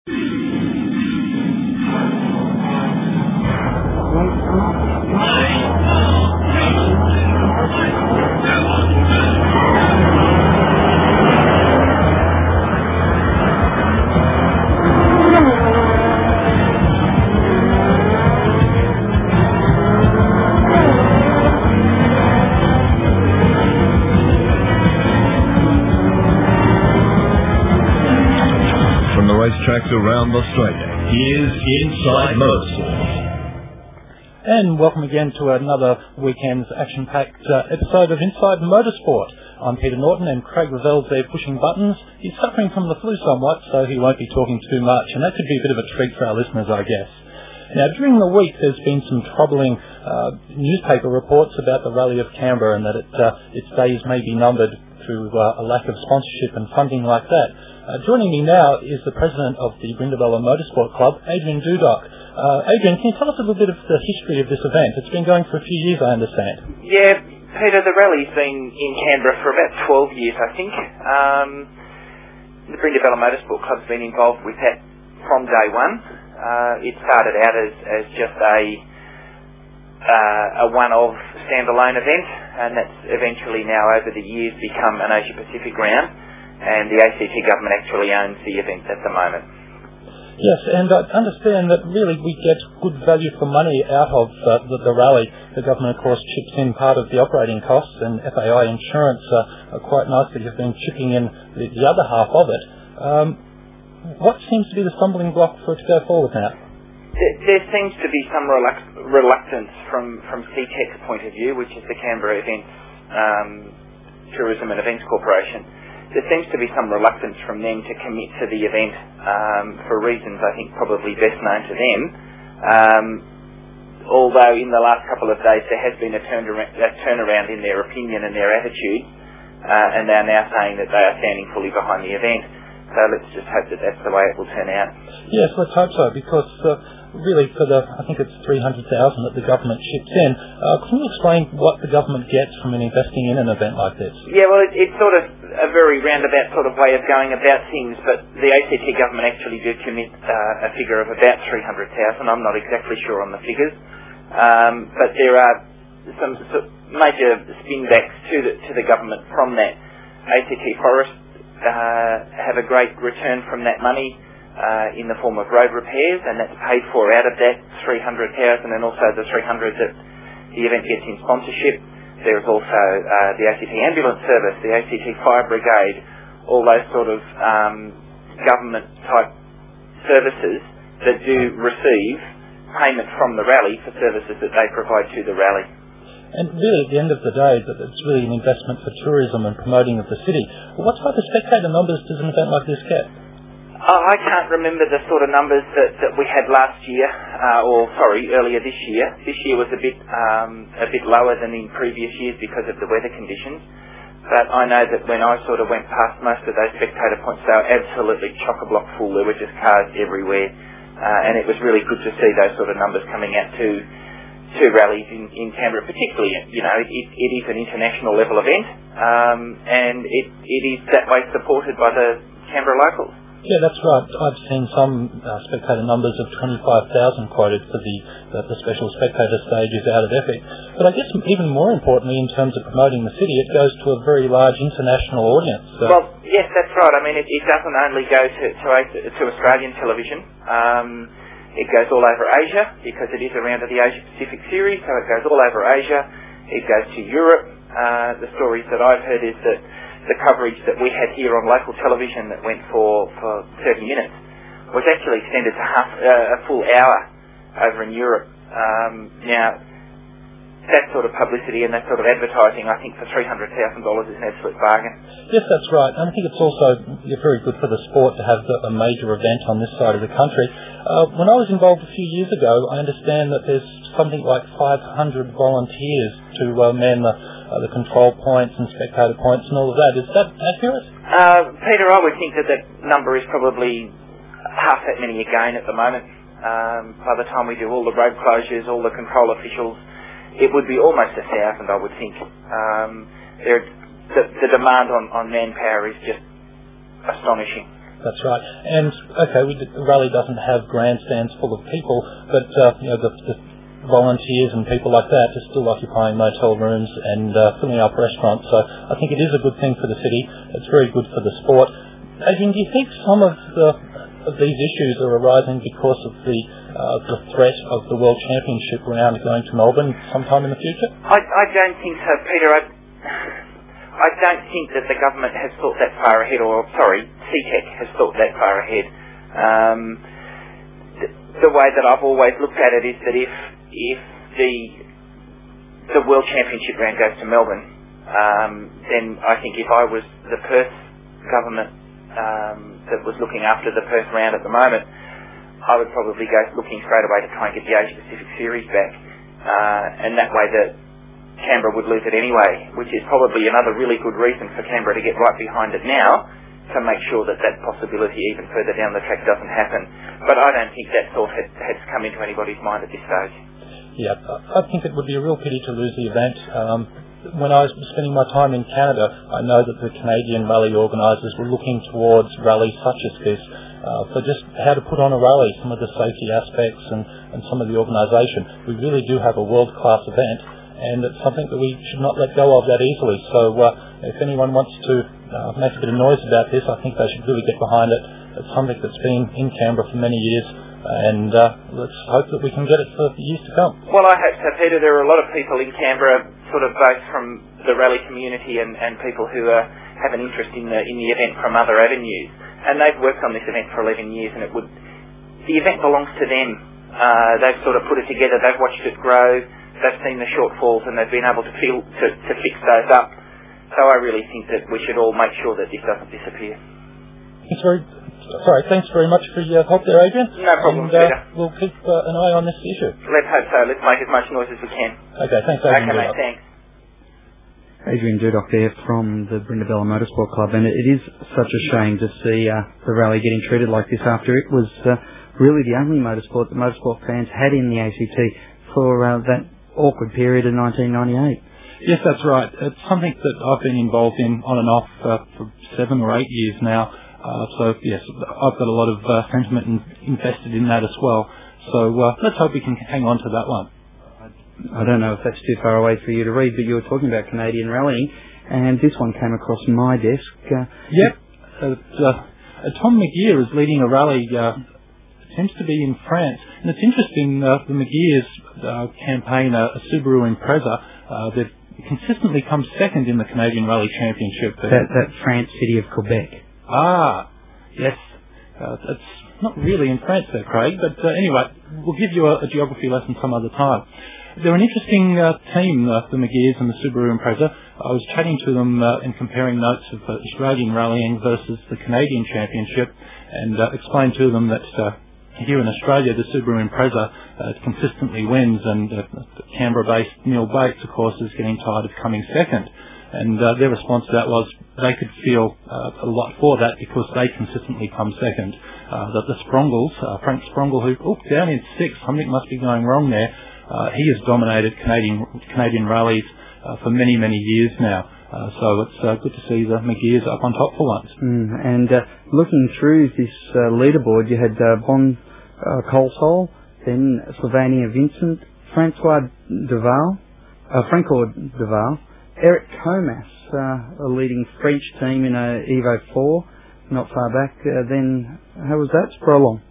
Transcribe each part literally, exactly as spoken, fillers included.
Tracks around Australia. Here's Inside Motorsport. And welcome again to another weekend's action-packed uh, episode of Inside Motorsport. I'm Peter Norton and Craig Ravel's there pushing buttons. He's suffering from the flu somewhat, so he won't be talking too much, and that could be a bit of a treat for our listeners, I guess. Now, during the week, there's been some troubling uh, newspaper reports about the Rally of Canberra and that it, uh, its days may be numbered through uh, a lack of sponsorship and funding like that. Uh, joining me now is the president of the Brindabella Motorsport Club, Adrian Dudok. Uh, Adrian, can you tell us a little bit of the history of this event? It's been going for a few years, I understand. Yeah, Peter, the rally's been in Canberra for about twelve years, I think. Um, the Brindabella Motorsport Club's been involved with that from day one. Uh, it started out as, as just a uh, a one-off standalone event, and that's eventually now over the years become an Asia Pacific round. And the A C T government actually owns the event at the moment. Yes, and I understand that really we get good value for money out of uh, the, the rally. The government, of course, chips in part of the operating costs, and F A I Insurance uh, are quite nicely have been chipping in the, the other half of it. Um, what seems to be the stumbling block for it to go forward now? There, there seems to be some reluct- reluctance from, from C TEC's point of view, which is the Canberra Events um, Tourism and Events Corporation. There seems to be some reluctance from them to commit to the event um, for reasons I think probably best known to them. Um, although in the last couple of days there has been a, turn around, a turnaround in their opinion and their attitude, uh, and they're now saying that they are standing fully behind the event. So let's just hope that that's the way it will turn out. Yes, let's hope so, because uh, really for the, I think it's three hundred thousand that the government chips in. Uh, can you explain what the government gets from an investing in an event like this? Yeah, well, it, it's sort of a very roundabout sort of way of going about things, but the A C T government actually do commit uh, a figure of about three hundred thousand. I'm not exactly sure on the figures, um, but there are some sort of major spinbacks to the, to the government from that. A C T Forest uh, have a great return from that money uh, in the form of road repairs, and that's paid for out of that three hundred thousand, and also the three hundred that the event gets in sponsorship. There's also uh, the A C T Ambulance Service, the A C T Fire Brigade, all those sort of um, government-type services that do receive payment from the rally for services that they provide to the rally. And really, at the end of the day, that it's really an investment for tourism and promoting of the city. What type of spectator numbers does an event like this get? Uh, I can't remember the sort of numbers that, that we had last year, uh, or sorry, earlier this year. This year was a bit um, a bit lower than in previous years because of the weather conditions. But I know that when I sort of went past most of those spectator points, they were absolutely chock-a-block full. There were just cars everywhere, uh, and it was really good to see those sort of numbers coming out to to rallies in, in Canberra. Particularly, you know, it, it is an international level event, um, and it it is that way supported by the Canberra locals. Yeah, that's right. I've seen some uh, spectator numbers of twenty-five thousand quoted for the, the the special spectator stages out at Epic. But I guess even more importantly, in terms of promoting the city, it goes to a very large international audience. So. Well, yes, that's right. I mean, it, it doesn't only go to to, to Australian television. Um, it goes all over Asia because it is around the Asia Pacific series, so it goes all over Asia. It goes to Europe. Uh, the stories that I've heard is that the coverage that we had here on local television that went for, for thirty minutes was actually extended to half uh, a full hour over in Europe. Um, now, that sort of publicity and that sort of advertising, I think for three hundred thousand dollars is an absolute bargain. Yes, that's right. And I think it's also very good for the sport to have a major event on this side of the country. Uh, when I was involved a few years ago, I understand that there's something like five hundred volunteers to uh, man the Uh, the control points and spectator points and all of that. Is that accurate? Uh, Peter, I would think that that number is probably half that many again at the moment. Um, by the time we do all the road closures, all the control officials, it would be almost a thousand, I would think. Um, there, the, the demand on, on manpower is just astonishing. That's right. And, okay, we, the rally doesn't have grandstands full of people, but, uh, you know, the, the volunteers and people like that are still occupying motel rooms and uh, filling up restaurants. So I think it is a good thing for the city. It's very good for the sport. Adrian, do you think some of, the, of these issues are arising because of the uh, the threat of the World Championship round going to Melbourne sometime in the future? I, I don't think so, Peter. I, I don't think that the government has thought that far ahead, or, sorry, C TEC has thought that far ahead. Um, the, the way that I've always looked at it is that if if the the World Championship round goes to Melbourne, um, then I think if I was the Perth government um, that was looking after the Perth round at the moment, I would probably go looking straight away to try and get the Asia Pacific Series back, uh, and that way that Canberra would lose it anyway, which is probably another really good reason for Canberra to get right behind it now to make sure that that possibility even further down the track doesn't happen. But I don't think that thought has, has come into anybody's mind at this stage. Yeah, I think it would be a real pity to lose the event. Um, when I was spending my time in Canada, I know that the Canadian rally organisers were looking towards rallies such as this uh, for just how to put on a rally, some of the safety aspects and, and some of the organisation. We really do have a world-class event, and it's something that we should not let go of that easily. So uh, if anyone wants to uh, make a bit of noise about this, I think they should really get behind it. It's something that's been in Canberra for many years, and uh, let's hope that we can get it for years to come. Well, I hope so, Peter. There are a lot of people in Canberra, sort of both from the rally community and, and people who uh, have an interest in the, in the event from other avenues. And they've worked on this event for eleven years, and it would the event belongs to them. Uh, they've sort of put it together, they've watched it grow, they've seen the shortfalls, and they've been able to, feel, to, to fix those up. So I really think that we should all make sure that this doesn't disappear. It's very... Sorry, thanks very much for your help there, Adrian. No problem, and, uh, Peter. We'll keep uh, an eye on this issue. Let's hope so. Let's make as much noise as we can. Okay, thanks, Adrian. Okay, mate, thanks. Adrian Dudok there from the Brindabella Motorsport Club, and it is such a shame to see uh, the rally getting treated like this after it was uh, really the only motorsport that motorsport fans had in the A C T for uh, that awkward period in nineteen ninety-eight. Yes, that's right. It's something that I've been involved in on and off uh, for seven or eight years now. Uh, so, yes, I've got a lot of uh, sentiment in, invested in that as well. So uh, let's hope we can hang on to that one. I don't know if that's too far away for you to read, but you were talking about Canadian rallying, and this one came across my desk. Uh, yep. Uh, uh, Tom McGear is leading a rally, uh, it seems to be in France. And it's interesting, uh, the McGear's uh, campaign, uh, a Subaru Impreza, uh, they've consistently come second in the Canadian Rally Championship. That, that France city of Quebec. Ah, yes. Uh, it's not really in France there, Craig, but uh, anyway, we'll give you a, a geography lesson some other time. They're an interesting uh, team, uh, the McGears and the Subaru Impreza. I was chatting to them uh, and comparing notes of uh, Australian rallying versus the Canadian Championship, and uh, explained to them that uh, here in Australia the Subaru Impreza uh, consistently wins, and uh, the Canberra-based Neil Bates, of course, is getting tired of coming second. And uh, their response to that was they could feel uh, a lot for that because they consistently come second. Uh, that the Sprongles, uh, Frank Sprongle, who, oh, down in sixth, something must be going wrong there. Uh, he has dominated Canadian Canadian rallies uh, for many, many years now. Uh, so it's uh, good to see the McGears up on top for once. Mm, and uh, looking through this uh, leaderboard, you had uh, Bon uh, Colsol, then Sylvania Vincent, Francois Duval, uh, Francois Duval, Eric Comas, uh, a leading French team in a Evo four, not far back. Uh, then, how was that? Sprolong.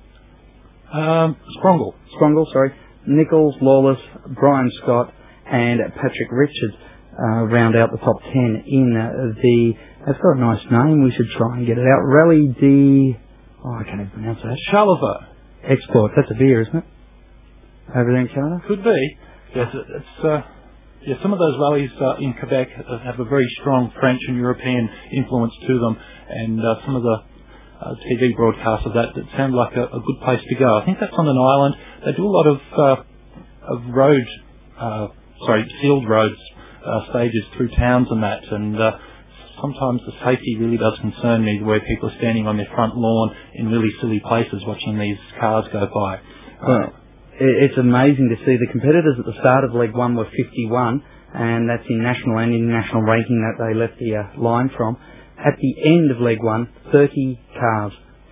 Um, Sprongle. Sprongle, sorry. Nichols, Lawless, Brian Scott, and Patrick Richards uh, round out the top ten in uh, the... It's got a nice name. We should try and get it out. Rally de... Oh, I can't even pronounce that. Charlevoix. Export. That's a beer, isn't it? Over there in Canada? Could be. Yes, it's... Uh, yeah, some of those rallies uh, in Quebec have a very strong French and European influence to them, and uh, some of the uh, T V broadcasts of that that sound like a, a good place to go. I think that's on an island. They do a lot of uh, of road, uh, sorry, sealed roads uh, stages through towns and that, and uh, sometimes the safety really does concern me, where people are standing on their front lawn in really silly places watching these cars go by. Well, it's amazing to see the competitors at the start of Leg one were fifty-one, and that's in national and international ranking that they left the uh, line from. At the end of Leg one, thirty cars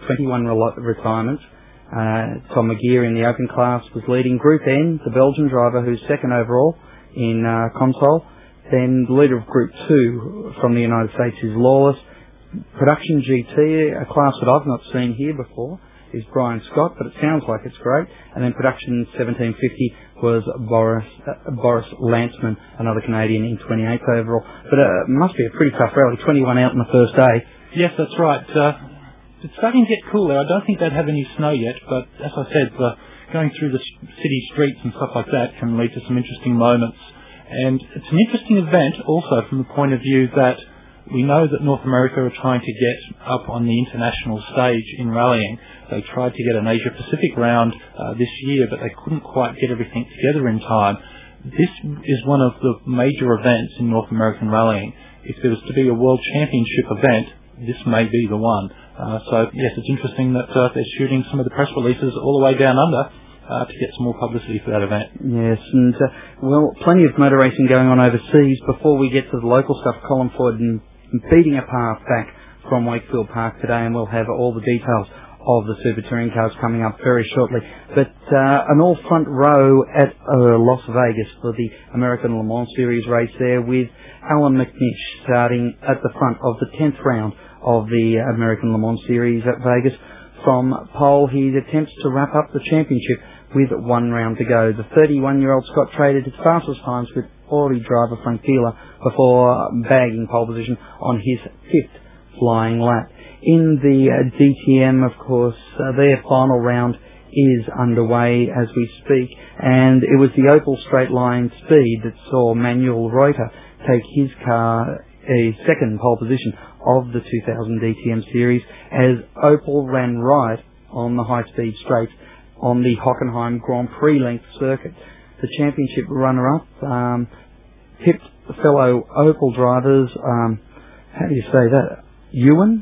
twenty-one re- retirements. Uh, Tom McGeer in the open class was leading. Group N, the Belgian driver who's second overall in uh, console. Then the leader of Group two from the United States is Lawless. Production G T, a class that I've not seen here before, is Brian Scott, but it sounds like it's great. And then Production seventeen fifty was Boris uh, Boris Lanceman, another Canadian in twenty-eighth overall. But uh, it must be a pretty tough rally, twenty-one out in the first day. Yes, that's right. Uh, it's starting to get cooler. I don't think they'd have any snow yet, but as I said, uh, going through the city streets and stuff like that can lead to some interesting moments. And it's an interesting event also from the point of view that we know that North America are trying to get up on the international stage in rallying. They tried to get an Asia Pacific round uh, this year, but they couldn't quite get everything together in time. This is one of the major events in North American rallying. If there was to be a World Championship event, this may be the one. Uh, so, yes, it's interesting that uh, they're shooting some of the press releases all the way down under uh, to get some more publicity for that event. Yes, and, uh, well, plenty of motor racing going on overseas. Before we get to the local stuff, Colin Ford and beating a path back from Wakefield Park today, and we'll have all the details of the Super Touring cars coming up very shortly. But uh, an all-front row at uh, Las Vegas for the American Le Mans Series race there, with Alan McNish starting at the front of the tenth round of the American Le Mans Series at Vegas. From pole, he attempts to wrap up the championship with one round to go. The thirty-one-year-old Scott traded his fastest times with Audi driver Frank Keeler before bagging pole position on his fifth flying lap. In the uh, D T M, of course, uh, their final round is underway as we speak, and it was the Opel straight line speed that saw Manuel Reuter take his car a second pole position of the two thousand D T M series as Opel ran right on the high-speed straight on the Hockenheim Grand Prix length circuit. The championship runner-up um, tipped fellow Opel drivers, um, how do you say that, Ewan,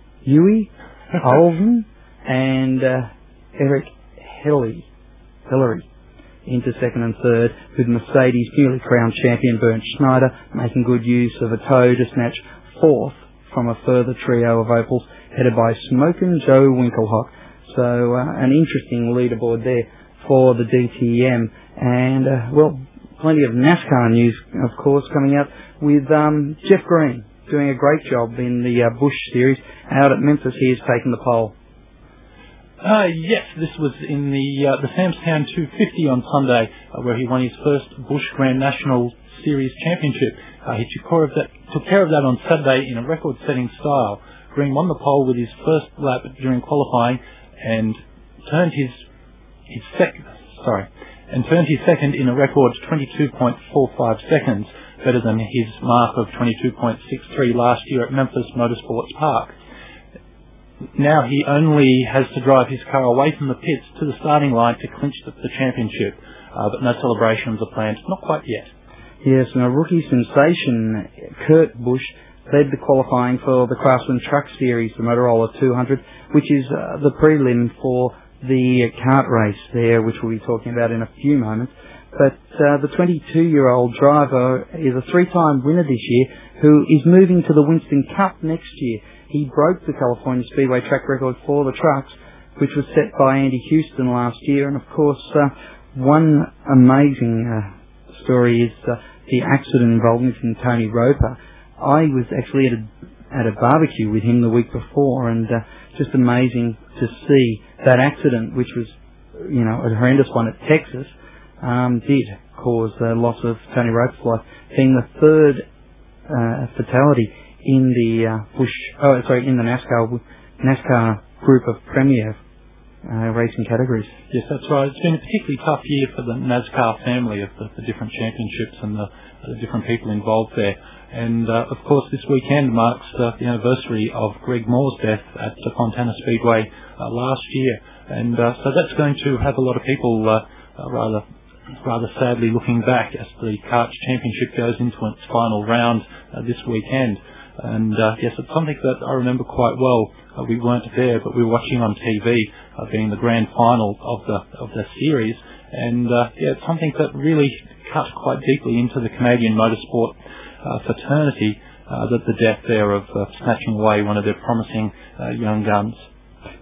Ewy, Olsen, and uh, Eric Hillary, Hillary into second and third, with Mercedes newly crowned champion Bernd Schneider making good use of a toe to snatch fourth from a further trio of Opels headed by Smokin' Joe Winkelhock. So uh, an interesting leaderboard there for the D T M. And, uh, well, plenty of NASCAR news, of course, coming out with um, Jeff Green doing a great job in the uh, Busch Series. Out at Memphis, he has taken the pole. Uh, yes, this was in the uh, the Samstown two fifty on Sunday, uh, where he won his first Busch Grand National Series championship. Uh, he took care, of that, took care of that on Saturday in a record-setting style. Green won the pole with his first lap during qualifying and turned his his second sorry and turned his second in a record twenty-two point four five seconds, better than his mark of twenty-two point six three last year at Memphis Motorsports Park. Now he only has to drive his car away from the pits to the starting line to clinch the, the championship, uh, but no celebrations are planned. Not quite yet. Yes, and a rookie sensation, Kurt Busch, led the qualifying for the Craftsman Truck Series, the Motorola two hundred, which is uh, the prelim for the kart race there, which we'll be talking about in a few moments. But uh, the twenty-two-year-old driver is a three-time winner this year who is moving to the Winston Cup next year. He broke the California Speedway track record for the trucks, which was set by Andy Houston last year. And, of course, uh, one amazing uh, story is uh, the accident involving Tony Roper. I was actually at a, at a barbecue with him the week before, and uh, just amazing to see that accident, which was, you know, a horrendous one at Texas, um, did cause the loss of Tony Roper's life, being the third uh, fatality in the uh, Busch, oh sorry, in the NASCAR NASCAR group of premier uh, racing categories. Yes, that's right. It's been a particularly tough year for the NASCAR family of the, the different championships and the, the different people involved there. And uh, of course, this weekend marks uh, the anniversary of Greg Moore's death at the Fontana Speedway uh, last year, and uh, so that's going to have a lot of people uh, uh, rather. rather sadly looking back as the Karts Championship goes into its final round uh, this weekend. And uh, yes, it's something that I remember quite well. Uh, we weren't there, but we were watching on T V, uh, being the grand final of the of the series. And uh, yeah, it's something that really cut quite deeply into the Canadian motorsport uh, fraternity, uh, that the death there of uh, snatching away one of their promising uh, young guns.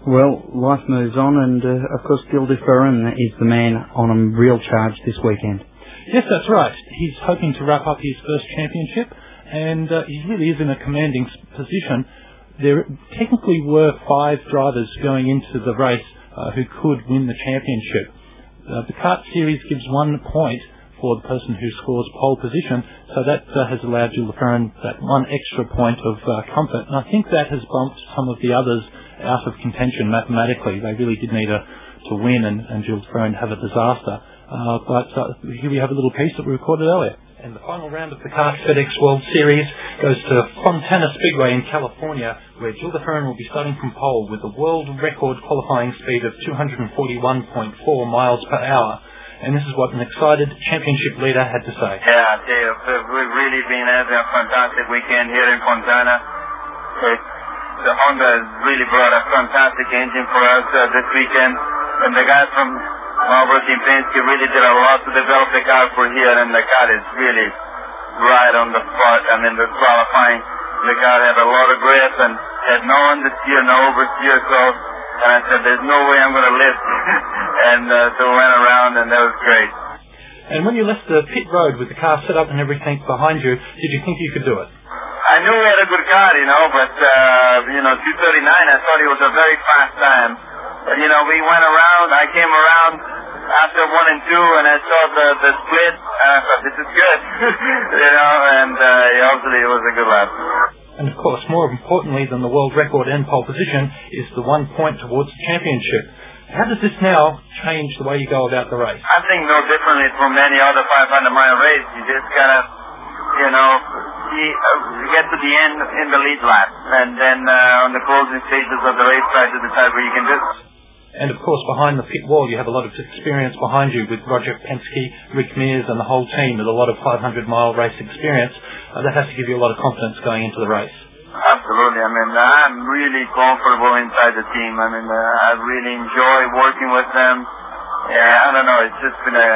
Well, life moves on, and uh, of course Gildeferin is the man on a real charge this weekend. Yes, that's right. He's hoping to wrap up his first championship, and uh, he really is in a commanding position. There technically were five drivers going into the race uh, who could win the championship. Uh, the kart series gives one point for the person who scores pole position, so that uh, has allowed Gildeferin that one extra point of uh, comfort, and I think that has bumped some of the others out of contention mathematically. They really did need a, to win, and, and Gildeferin have a disaster. Uh, but uh, here we have a little piece that we recorded earlier. And the final round of the Kart FedEx World Series goes to Fontana Speedway in California, where Gildeferin will be starting from pole with a world record qualifying speed of two hundred forty-one point four miles per hour. And this is what an excited championship leader had to say. Yeah, I tell you, we've really been having a fantastic weekend here in Fontana. It, the Honda has really brought a fantastic engine for us uh, this weekend. And the guys from Marlboro Team Penske really did a lot to develop the car for here, and the car is really right on the spot. I mean, the qualifying, the car had a lot of grip and had no understeer, no oversteer, so and I said, there's no way I'm going to lift. and uh, so we went around, and that was great. And when you left the pit road with the car set up and everything behind you, did you think you could do it? I knew we had a good car, you know, but, uh, you know, two thirty-nine, I thought it was a very fast time. But, you know, we went around, I came around after one and two, and I saw the, the split, and I thought, this is good. you know, and uh, obviously it was a good lap. And of course, more importantly than the world record and pole position is the one point towards the championship. How does this now change the way you go about the race? I think no differently from any other five hundred mile race. You just gotta, you know, see, uh, get to the end in the lead lap, and then uh, on the closing stages of the race, try to decide where you can do. And of course, behind the pit wall, you have a lot of experience behind you with Roger Penske, Rick Mears, and the whole team with a lot of five hundred mile race experience. Uh, that has to give you a lot of confidence going into the race. Absolutely. I mean, I'm really comfortable inside the team. I mean, uh, I really enjoy working with them. Yeah, I don't know. It's just been a,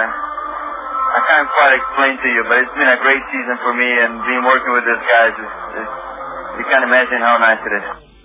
I can't quite explain to you, but it's been a great season for me, and being working with these guys, is, is, you can't imagine how nice it is.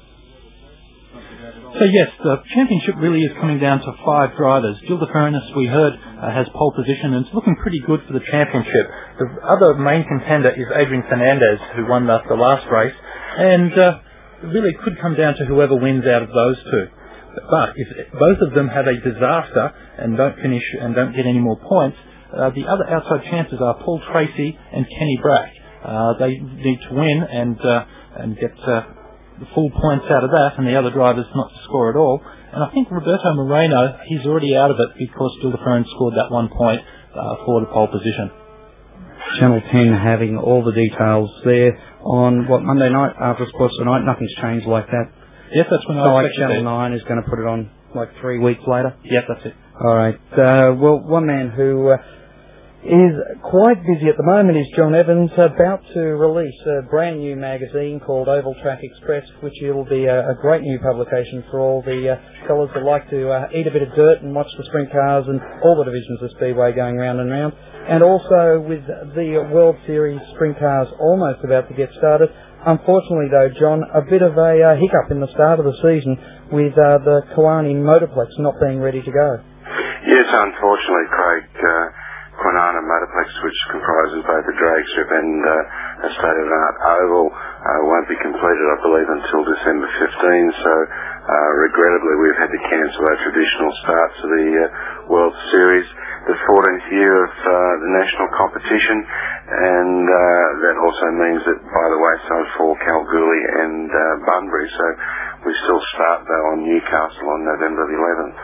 So yes, the championship really is coming down to five drivers. Gildeferin, as we heard, uh, has pole position, and it's looking pretty good for the championship. The other main contender is Adrian Fernandez, who won the, the last race, and uh, really it could come down to whoever wins out of those two. But if both of them have a disaster and don't finish and don't get any more points, uh, the other outside chances are Paul Tracy and Kenny Brack. Uh, they need to win and uh, and get Uh, the full points out of that, and the other drivers not to score at all. And I think Roberto Moreno, he's already out of it because Gildeferin scored that one point uh, for the pole position. Channel ten having all the details there on what Monday night after Sports Tonight. Nothing's changed like that. Yes, that's when I so like expected Channel it. nine is going to put it on like three weeks later. Yes, that's it. All right. Uh, well, one man who uh, is quite busy at the moment is John Evans, about to release a brand new magazine called Oval Track Express, which will be a, a great new publication for all the uh, fellas that like to uh, eat a bit of dirt and watch the sprint cars and all the divisions of Speedway going round and round. And also with the World Series sprint cars almost about to get started. Unfortunately though, John, a bit of a uh, hiccup in the start of the season with uh, the Koani Motorplex not being ready to go. Yes, unfortunately, Craig. Uh, Kwinana Motorplex, which comprises both the drag strip and uh, a state-of-the-art oval, uh, won't be completed, I believe, until December fifteenth. So, uh, regrettably, we've had to cancel our traditional start to the uh, World Series, the fourteenth year of uh, the national competition, and uh, that also means that by the wayside fall Kalgoorlie and uh, Bunbury. So, we still start though on Newcastle on November the eleventh.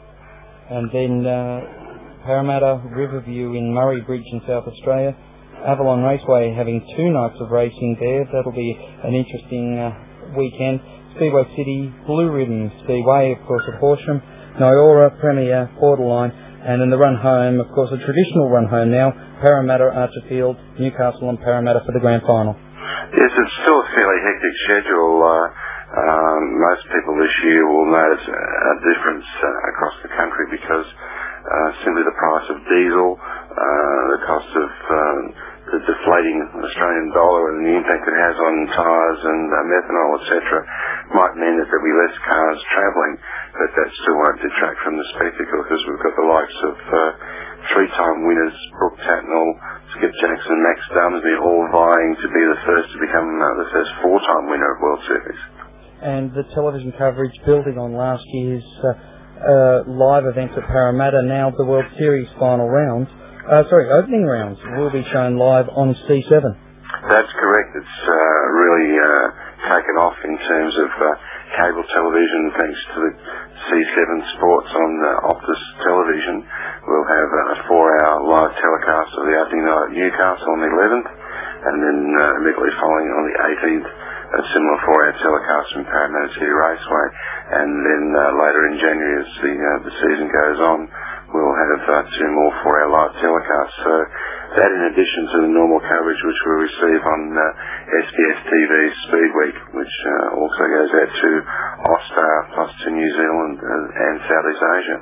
And then Uh Parramatta, Riverview in Murray Bridge in South Australia. Avalon Raceway having two nights of racing there. That'll be an interesting uh, weekend. Speedway City, Blue Ribbon Speedway, of course, at Horsham. Nyora, Premier, Borderline. And in the run home, of course, a traditional run home now, Parramatta, Archerfield, Newcastle and Parramatta for the grand final. Yes, it's still a fairly hectic schedule. Uh, um, most people this year will notice a difference uh, across the country because Uh, simply the price of diesel, uh, the cost of uh, the deflating Australian dollar and the impact it has on tyres and uh, methanol, et cetera, might mean mean that there'll be less cars travelling, but that still won't detract from the spectacle because we've got the likes of uh, three-time winners, Brooke Tatnall, Skip Jackson, Max Dumsby, all vying to be the first to become uh, the first four-time winner of World Series. And the television coverage building on last year's uh, uh, live events at Parramatta, now the World Series final rounds, uh, sorry, opening rounds, will be shown live on C seven. That's correct. It's uh, really uh, taken off in terms of uh, cable television thanks to the C seven Sports on uh, Optus television. We'll have a four-hour live telecast of the opening night at Newcastle on the eleventh, and then uh, immediately following on the eighteenth, a similar four-hour telecast from Parramatta City Raceway. And then uh, later in January, as the, uh, the season goes on, we'll have uh, two more four-hour live telecasts. So that, in addition to the normal coverage which we'll receive on uh, S B S T V's Speed Week, which uh, also goes out to Austar, plus to New Zealand uh, and Southeast Asia.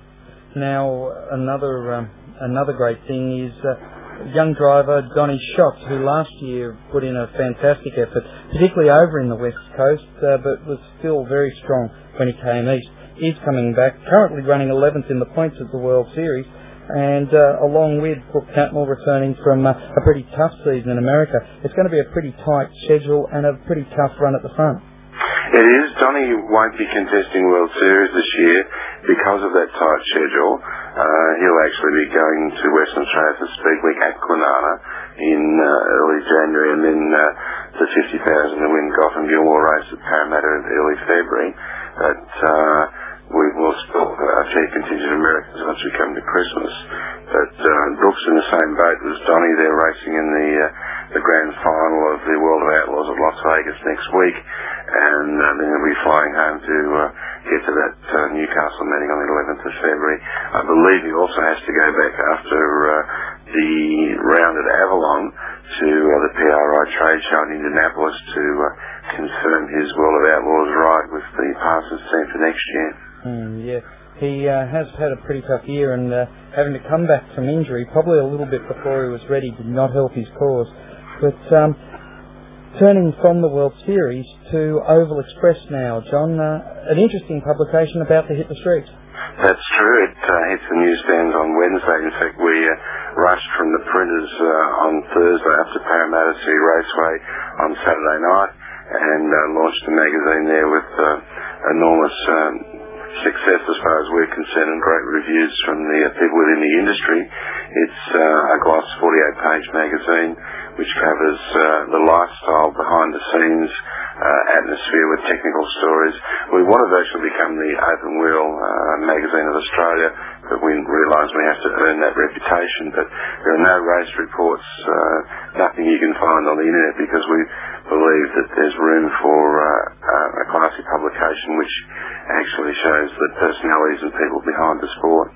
Now, another um, another great thing is uh, young driver Donny Schatz, who last year put in a fantastic effort, particularly over in the West Coast, uh, but was still very strong when he came east. He's coming back, currently running eleventh in the points at the World Series, and uh, along with Brooke Tatnall returning from uh, a pretty tough season in America, it's going to be a pretty tight schedule and a pretty tough run at the front. It is. Donny won't be contesting World Series this year because of that tight schedule. Uh, he'll actually be going to Western Australia for Speed Week at Kwinana in uh, early January, and then uh, the fifty thousand to win Gotham Gilmore race at Parramatta in early February. But uh, we will still uh, achieve contingent Americans once we come to Christmas. But uh, Brooks in the same boat as Donny. They're racing in the uh, the grand final of the World of Outlaws at Las Vegas next week, and uh, then they'll be flying home to uh, get to that uh, Newcastle meeting on the eleventh of February. I believe he also has to go back after uh, the round at Avalon to uh, the P R I trade show in Indianapolis to uh, confirm his World of Outlaws ride with the Parsons team for next year. Mm, yeah. He uh, has had a pretty tough year, and uh, having to come back from injury, probably a little bit before he was ready, did not help his cause. But um, turning from the World Series to Oval Express now, John, uh, an interesting publication about to hit the streets. That's true. It uh, hits the newsstands on Wednesday. In fact, we uh, rushed from the printers uh, on Thursday up to Parramatta City Raceway on Saturday night and uh, launched the magazine there with uh, enormous um, success as far as we're concerned, and great reviews from the uh, people within the industry. It's uh, a gloss forty-eight page magazine which covers uh, the lifestyle, behind the scenes, uh, atmosphere with technical stories. We want to virtually become the open wheel uh, magazine of Australia, but we realise we have to earn that reputation. But there are no race reports, uh, nothing you can find on the internet, because we believe that there's room for uh, a classy publication which actually shows the personalities and people behind the sport.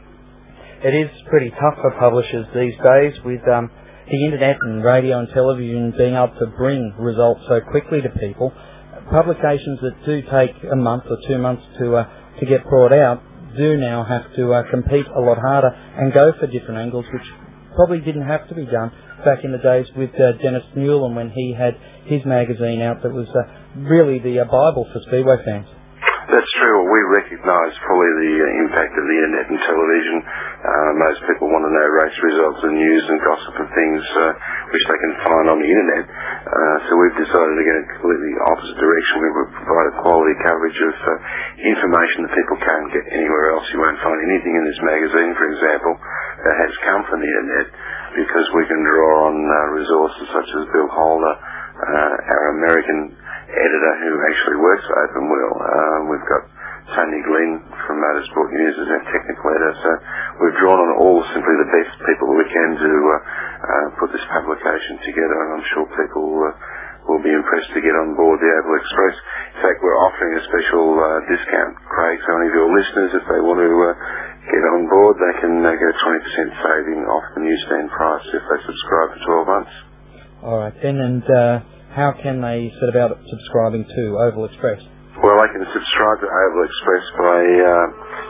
It is pretty tough for publishers these days, with um, the internet and radio and television being able to bring results so quickly to people. Publications that do take a month or two months to uh, to get brought out do now have to uh, compete a lot harder and go for different angles, which probably didn't have to be done back in the days with uh, Dennis Newland when he had his magazine out that was uh, really the uh, Bible for Speedway fans. That's true. We recognise fully the uh, impact of the internet and television. Uh, most people want to know race results and news and gossip and things uh, which they can find on the internet. Uh, so we've decided to go in a completely opposite direction. We will provide a quality coverage of uh, information that people can't get anywhere else. You won't find anything in this magazine, for example, that has come from the internet, because we can draw on uh, resources such as Bill Holder, uh, our American editor who actually works for Open Wheel. Uh, we've got Tony Glynn from Motorsport News as our technical editor. So we've drawn on all simply the best people we can to uh, uh, put this publication together, and I'm sure people uh, will be impressed to get on board the Oval Express. In fact, we're offering a special uh, discount, Craig, so any of your listeners, if they want to uh, get on board, they can uh, get a twenty percent saving off the newsstand price if they subscribe for twelve months. All right then, and uh, how can they set about subscribing to Oval Express? Well, they can subscribe to Oval Express by uh,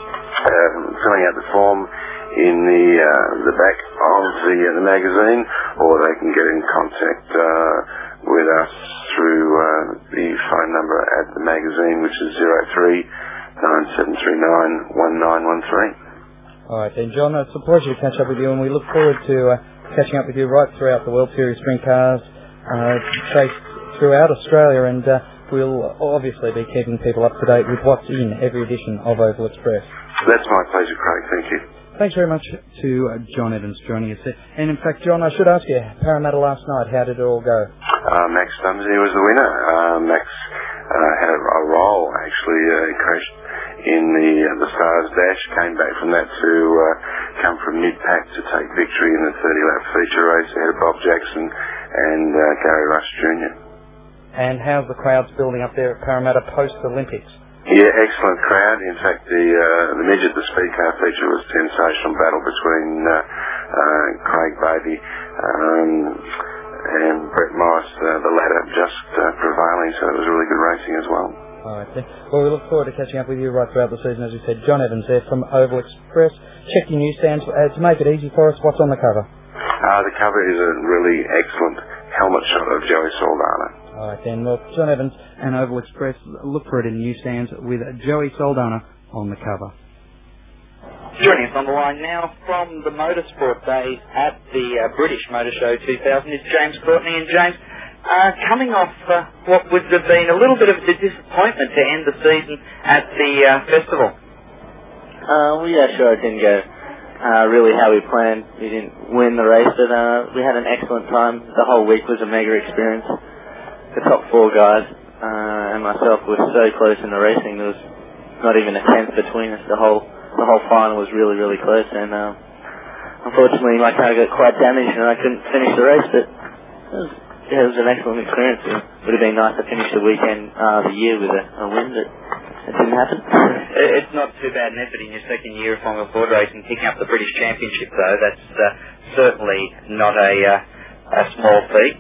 uh, filling out the form in the uh, the back of the, uh, the magazine, or they can get in contact uh, with us through uh, the phone number at the magazine, which is zero three nine seven three nine one nine one three. All right, then, John, it's a pleasure to catch up with you, and we look forward to uh, catching up with you right throughout the World Series Sprint Cars, uh, chased throughout Australia, and uh, we'll obviously be keeping people up to date with what's in every edition of Oval Express. That's my pleasure, Craig. Thank you. Thanks very much to uh, John Evans joining us. And in fact, John, I should ask you, Parramatta last night, how did it all go? Uh, Max Dumsey was the winner. Uh, Max uh, had a, a roll, actually. Uh, he crashed in the uh, the Stars Dash, came back from that to uh, come from mid-pack to take victory in the thirty-lap feature race ahead of Bob Jackson and uh, Gary Rush Junior And how's the crowds building up there at Parramatta post-Olympics? Yeah, excellent crowd. In fact, the uh, the midget, the speed car feature was a sensational battle between uh, uh, Craig Baby um, and Brett Morris, uh, the latter just uh, prevailing, so it was really good racing as well. All right, then. Well, we look forward to catching up with you right throughout the season, as we said. John Evans there from Oval Express. Check your newsstands. Uh, to make it easy for us, what's on the cover? Uh, the cover is a really excellent helmet shot of Joey Saldana. All right, then. Well, John Evans and Oval Express, look for it in newsstands with Joey Saldana on the cover. Joining us on the line now from the Motorsport Days at the uh, British Motor Show two thousand is James Courtney. And James, uh, coming off uh, what would have been a little bit of a disappointment to end the season at the uh, festival. Uh, well, yeah, sure, it didn't go uh, really how we planned. We didn't win the race, but uh, we had an excellent time. The whole week was a mega experience. The top four guys uh, and myself were so close in the racing. There was not even a tenth between us. The whole the whole final was really, really close, and uh, unfortunately my car got quite damaged and I couldn't finish the race, but it was, yeah, it was an excellent experience. It would have been nice to finish the weekend, uh, the year with a, a win, but it didn't happen. It's not too bad an effort in your second year of Formula Ford racing, picking up the British Championship though. That's uh, certainly not a, uh, a small feat.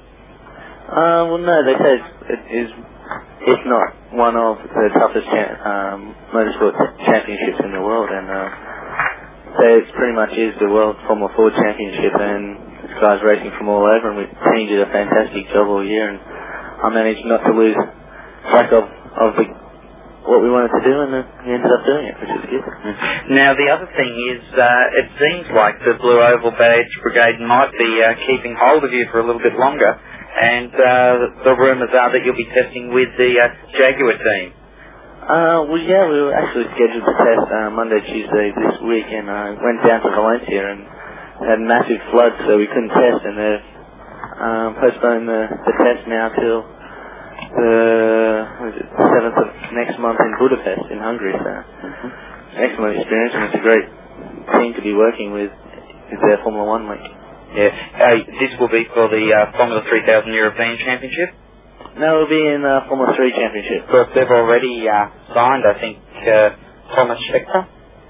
Uh, well, no, they say it is, if not, one of the toughest cha- um, motorsport championships in the world, and uh, so it pretty much is the World Formula Ford Championship, and this guy's racing from all over, and we team did a fantastic job all year, and I managed not to lose track of, of the, what we wanted to do, and uh, we ended up doing it, which is good. Now, the other thing is, uh, it seems like the Blue Oval Badge Brigade might be uh, keeping hold of you for a little bit longer. And uh, the rumours are that you'll be testing with the uh, Jaguar team. Uh, well, yeah, we were actually scheduled to test uh, Monday, Tuesday this week, and I uh, went down to Valencia and had massive floods, so we couldn't test, and they've um, postponed the, the test now till the what is it, seventh of next month in Budapest, in Hungary. So, mm-hmm. Excellent experience, and it's a great team to be working with. It's their Formula One link. Yeah. Uh, this will be for the uh, Formula three thousand European Championship? No, it will be in uh, Formula three Championship. Because they've already uh, signed, I think, uh, Thomas Scheckter?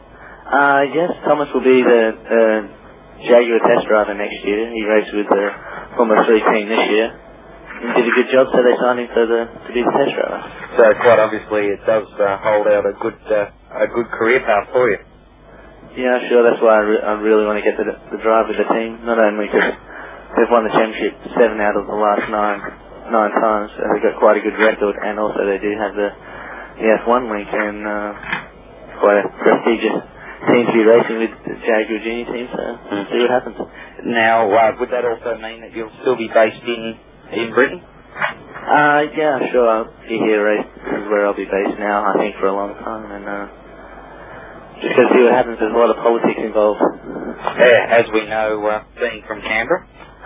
Uh, yes, Thomas will be the uh, Jaguar test driver next year. He raced with the Formula three team this year. He did a good job, so they signed him for the, to be the test driver. So quite obviously it does uh, hold out a good, uh, a good career path for you. Yeah, sure. That's why I, re- I really want to get the, the drive with the team. Not only because they've won the championship seven out of the last nine nine times, so they've got quite a good record, and also they do have the, the F one link, and uh, quite a prestigious team to be racing with the Jaguar Junior team. So mm-hmm. see what happens. Now, uh, would that also mean that you'll still be based in in Britain? Uh, yeah, sure. I'll be here. Race. This is where I'll be based now. I think for a long time, and. Uh, Just to see what happens, there's a lot of politics involved. Yeah, as we know, uh, being from Canberra.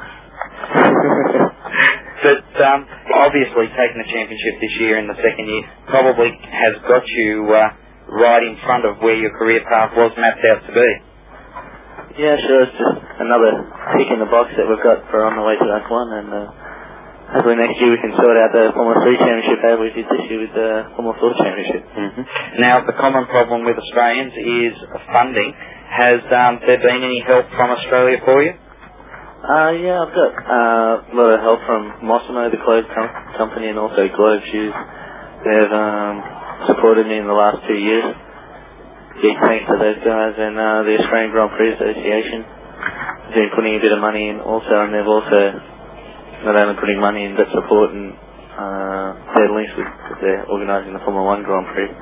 But um, obviously taking the championship this year in the second year probably has got you uh, right in front of where your career path was mapped out to be. Yeah, sure. It's just another tick in the box that we've got for on the way to F one, and uh, hopefully next year we can sort out the Formula three Championship as we did this year with the Formula four Championship. Mm-hmm. Now, the common problem with Australians is funding. Has um, there been any help from Australia for you? Uh, yeah, I've got uh, a lot of help from Mossimo, the clothes com- company, and also Globe Shoes. They've um, supported me in the last two years. Big thanks to those guys, and uh, the Australian Grand Prix Association has been putting a bit of money in also, and they've also not only putting money in, but support and uh, their links with, with they're organising the Formula One Grand Prix.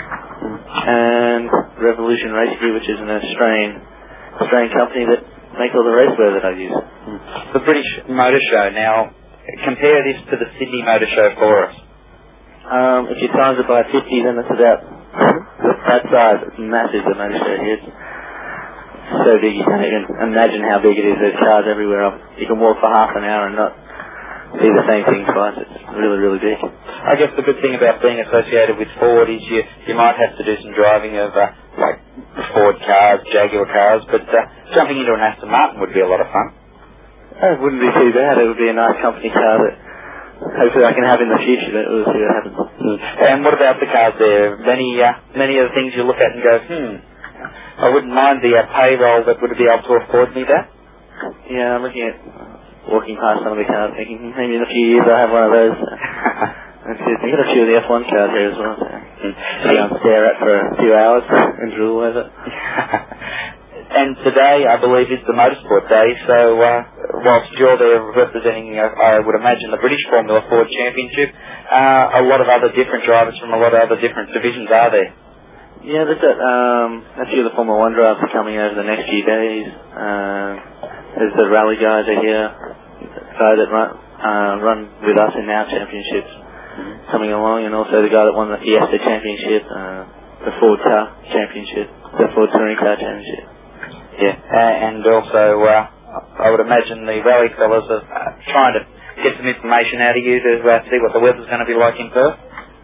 And Revolution Race Gear, which is an Australian, Australian company that make all the racewear that I use. The British Motor Show. Now, compare this to the Sydney Motor Show for us. Um, if you times it by fifty, then it's about that size. It's massive, the Motor Show here. It's so big you can't even imagine how big it is. There's cars everywhere. You can walk for half an hour and not see the same thing twice. It's really, really big. I guess the good thing about being associated with Ford is you you might have to do some driving of uh, like Ford cars, Jaguar cars, but uh, jumping into an Aston Martin would be a lot of fun. It wouldn't be too bad. It would be a nice company car that hopefully I can have in the future, but we'll see what happens. Mm. And what about the cars there? Many uh, many of the things you look at and go, hmm, I wouldn't mind the uh, payroll that would be able to afford me that. Yeah, I'm looking at walking past some of the cars thinking maybe in a few years I'll have one of those. That's good. We've got a few of the F one cars here as well. So mm. I can stare at for a few hours and drool over. And today, I believe, is the Motorsport Day, so uh, whilst you're there representing, uh, I would imagine, the British Formula Ford Championship, uh, a lot of other different drivers from a lot of other different divisions are there. Yeah, there's got um, a few of the Formula One drivers coming over the next few days. Uh, there's the rally guys are here, guys that run, uh, run with us in our championships mm-hmm. coming along, and also the guy that won the Fiesta Championship, uh, the Ford Car Championship, the Ford Touring Car Championship. Yeah, uh, and also uh, I would imagine the rally fellas are uh, trying to get some information out of you to uh, see what the weather's going to be like in Perth.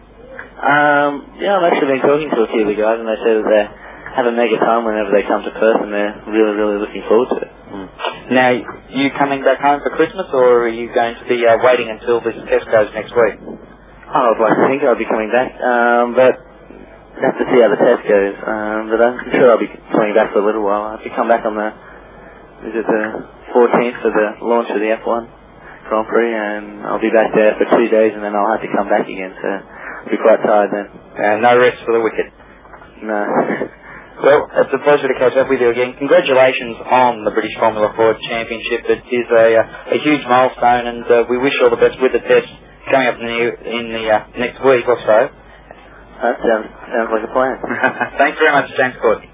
Um, yeah, I've actually been talking to a few of the guys, and they said that they have a mega time whenever they come to Perth, and they're really, really looking forward to it. Mm. Now, you coming back home for Christmas, or are you going to be uh, waiting until this test goes next week? Oh, I'd like to think I'll be coming back, um, but I have to see how the test goes, um, but I'm sure I'll be coming back for a little while. I have to come back on the, is it the fourteenth for the launch of the F one Grand Prix, and I'll be back there for two days, and then I'll have to come back again, so I'll be quite tired then. Uh, no rest for the wicked. No. Well, it's a pleasure to catch up with you again. Congratulations on the British Formula Ford Championship. It is a, a huge milestone, and uh, we wish you all the best with the test coming up in the, in the uh, next week or so. That sounds, sounds like a plan. Thanks very much, James Courtney.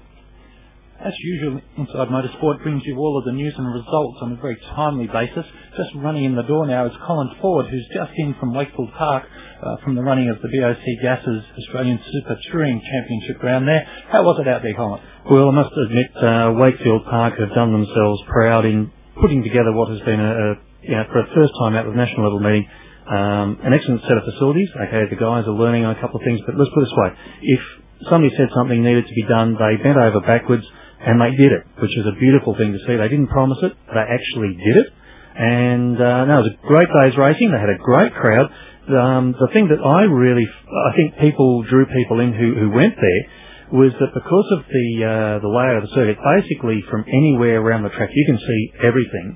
As usual, Inside Motorsport brings you all of the news and results on a very timely basis. Just running in the door now is Colin Ford, who's just in from Wakefield Park uh, from the running of the B O C Gases Australian Super Touring Championship round there. How was it out there, Colin? Well, I must admit, uh, Wakefield Park have done themselves proud in putting together what has been, a, a you know, for a first time out of the national level meeting, Um, an excellent set of facilities. Okay, the guys are learning on a couple of things, but let's put it this way. If somebody said something needed to be done, they bent over backwards and they did it, which is a beautiful thing to see. They didn't promise it, they actually did it. And uh, no, it was a great day's racing. They had a great crowd. Um, the thing that I really, I think people drew people in who, who went there was that because of the, uh, the layout of the circuit, basically from anywhere around the track you can see everything.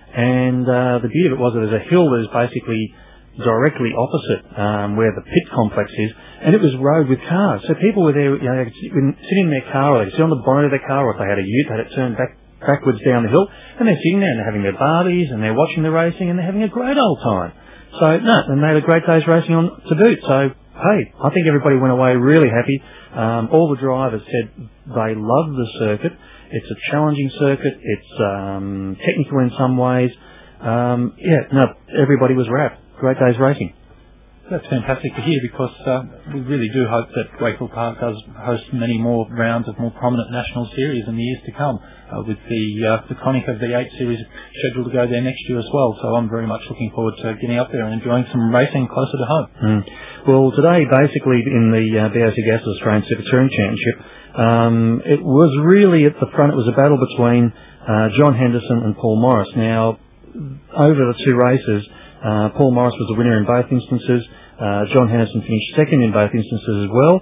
And uh, the beauty of it was that there's a hill that is basically directly opposite um, where the pit complex is, and it was rode with cars. So people were there, you know, they could sit, sit in their car, or they could sit on the bonnet of their car, or if they had a ute, they had it turned back backwards down the hill, and they're sitting there and they're having their barbies, and they're watching the racing, and they're having a great old time. So, no, and they had a great day's racing on to boot. So, hey, I think everybody went away really happy. Um, all the drivers said they loved the circuit. It's a challenging circuit. It's um, technical in some ways. Um, yeah, no, everybody was wrapped. Great day's racing. That's fantastic to hear, because uh, we really do hope that Wakefield Park does host many more rounds of more prominent national series in the years to come, uh, with the uh, the Konica V eight series scheduled to go there next year as well. So I'm very much looking forward to getting up there and enjoying some racing closer to home. Mm. Well, today, basically, in the uh, B O C Gases Australian Super Touring Championship, um, it was really at the front, it was a battle between uh, John Henderson and Paul Morris. Now, over the two races, Uh, Paul Morris was the winner in both instances. Uh, John Henderson finished second in both instances as well.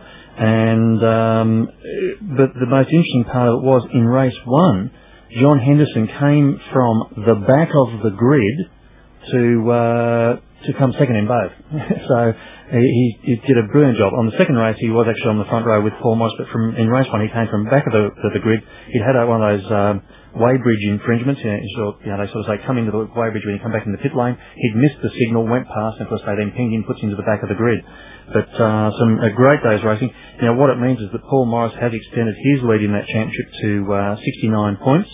And um, but the most interesting part of it was in race one, John Henderson came from the back of the grid to uh, to come second in both. So he, he did a brilliant job. On the second race, he was actually on the front row with Paul Morris, but from in race one, he came from back of the, the, the grid. He had one of those um, weighbridge infringements. You know, sort of, you know, they sort of say, come into the weighbridge when you come back in the pit lane. He'd missed the signal, went past, and of course they then pinged him, puts into the back of the grid. But uh, some a great day's racing. Now, what it means is that Paul Morris has extended his lead in that championship to uh, sixty-nine points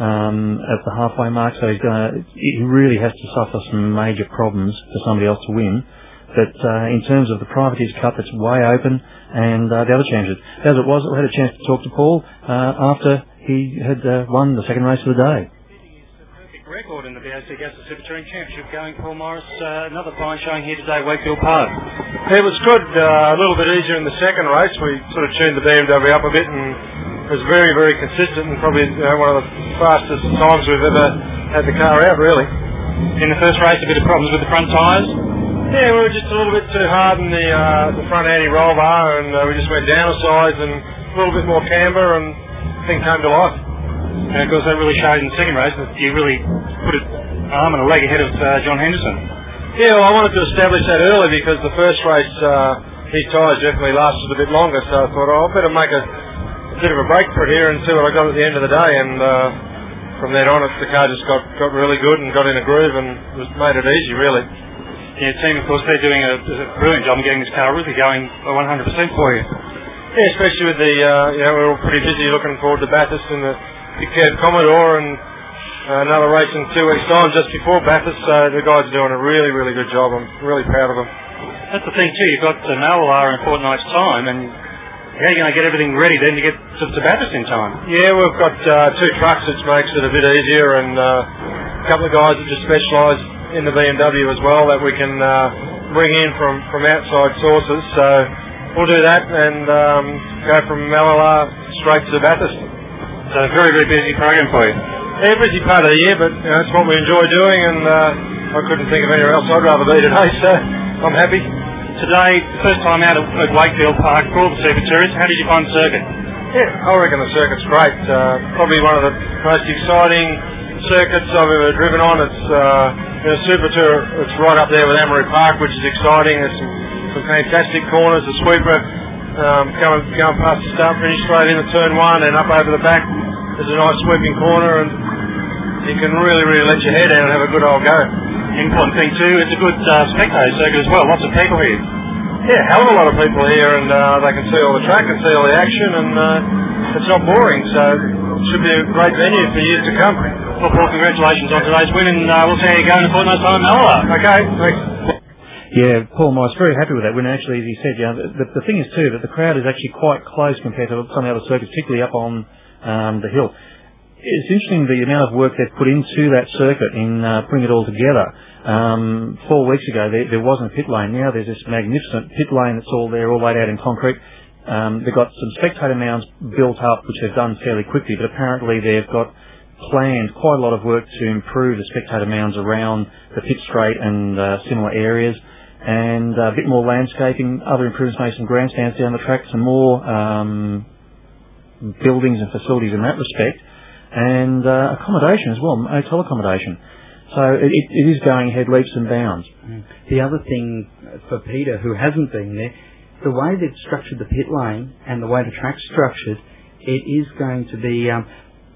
um, at the halfway mark. So he's gonna, he really has to suffer some major problems for somebody else to win. But uh, in terms of the Privateers Cup, it's way open, and uh, the other championships. As it was, I had a chance to talk to Paul uh, after he had uh, won the second race of the day. Record in the B A C Augusta Super Touring Championship going, Paul Morris. Uh, another fine showing here today, Wakefield Park. It was good, uh, a little bit easier in the second race. We sort of tuned the B M W up a bit and it was very, very consistent and probably you know, one of the fastest times we've ever had the car out, really. In the first race, a bit of problems with the front tyres? Yeah, we were just a little bit too hard in the, uh, the front anti-roll bar and uh, we just went down a size and a little bit more camber and thing came to life. And of course that really showed in the second race that you really put an arm and a leg ahead of uh, John Henderson. Yeah, well I wanted to establish that early because the first race uh, his tyres definitely lasted a bit longer, so I thought, oh, I better make a, a bit of a break for it here and see what I got at the end of the day, and uh, from then on it, the car just got, got really good and got in a groove and was made it easy, really. Yeah, team of course they're doing a, a brilliant job in getting this car really going one hundred percent for you. Yeah, especially with the, uh, you know, we're all pretty busy looking forward to Bathurst and the Big Cab Commodore and uh, another race in two weeks' time just before Bathurst, so the guys are doing a really, really good job. I'm really proud of them. That's the thing too, you've got uh, Mallala in a fortnight's time, and how are you going to get everything ready then to get to, to Bathurst in time? Yeah, we've got uh, two trucks, which makes it a bit easier, and uh, a couple of guys that just specialise in the B M W as well that we can uh, bring in from, from outside sources, so we'll do that and um, go from Mallala straight to Bathurst. So a very, very busy program for you. Yeah, busy part of the year, but you know, it's what we enjoy doing, and uh, I couldn't think of anywhere else I'd rather be today, so I'm happy. Today, first time out at, at Wakefield Park for all the Super Tourists. How did you find the circuit? Yeah, I reckon the circuit's great. Uh, probably one of the most exciting circuits I've ever driven on. It's uh, in a Super Tour, it's right up there with Amaroo Park, which is exciting. There's some, some fantastic corners, a sweeper. Um, going, going past the start finish straight into turn one and up over the back. There's a nice sweeping corner and you can really, really let your hair down and have a good old go. Important thing too, it's a good uh, spectator circuit as well. Lots of people here. Yeah, hell of a lot of people here and uh, they can see all the track and see all the action and uh, it's not boring, so it should be a great venue for years to come. Well, Paul, congratulations on today's win and uh, we'll see how you go in a fortnight's time, Mallala. Okay, thanks. Yeah, Paul Morris very happy with that win. Actually, as he said, you know, the, the thing is too that the crowd is actually quite close compared to some of the other circuits, particularly up on um, the hill. It's interesting the amount of work they've put into that circuit in uh, putting it all together. Um, four weeks ago, there, there wasn't a pit lane. Now there's this magnificent pit lane that's all there, all laid out in concrete. Um, they've got some spectator mounds built up, which they've done fairly quickly, but apparently they've got planned quite a lot of work to improve the spectator mounds around the pit straight and uh, similar areas. And a bit more landscaping, other improvements, made some grandstands down the track, some more um, buildings and facilities in that respect, and uh, accommodation as well, hotel accommodation. So it, it is going ahead leaps and bounds. The other thing for Peter, who hasn't been there, the way they've structured the pit lane and the way the track's structured, it is going to be, um,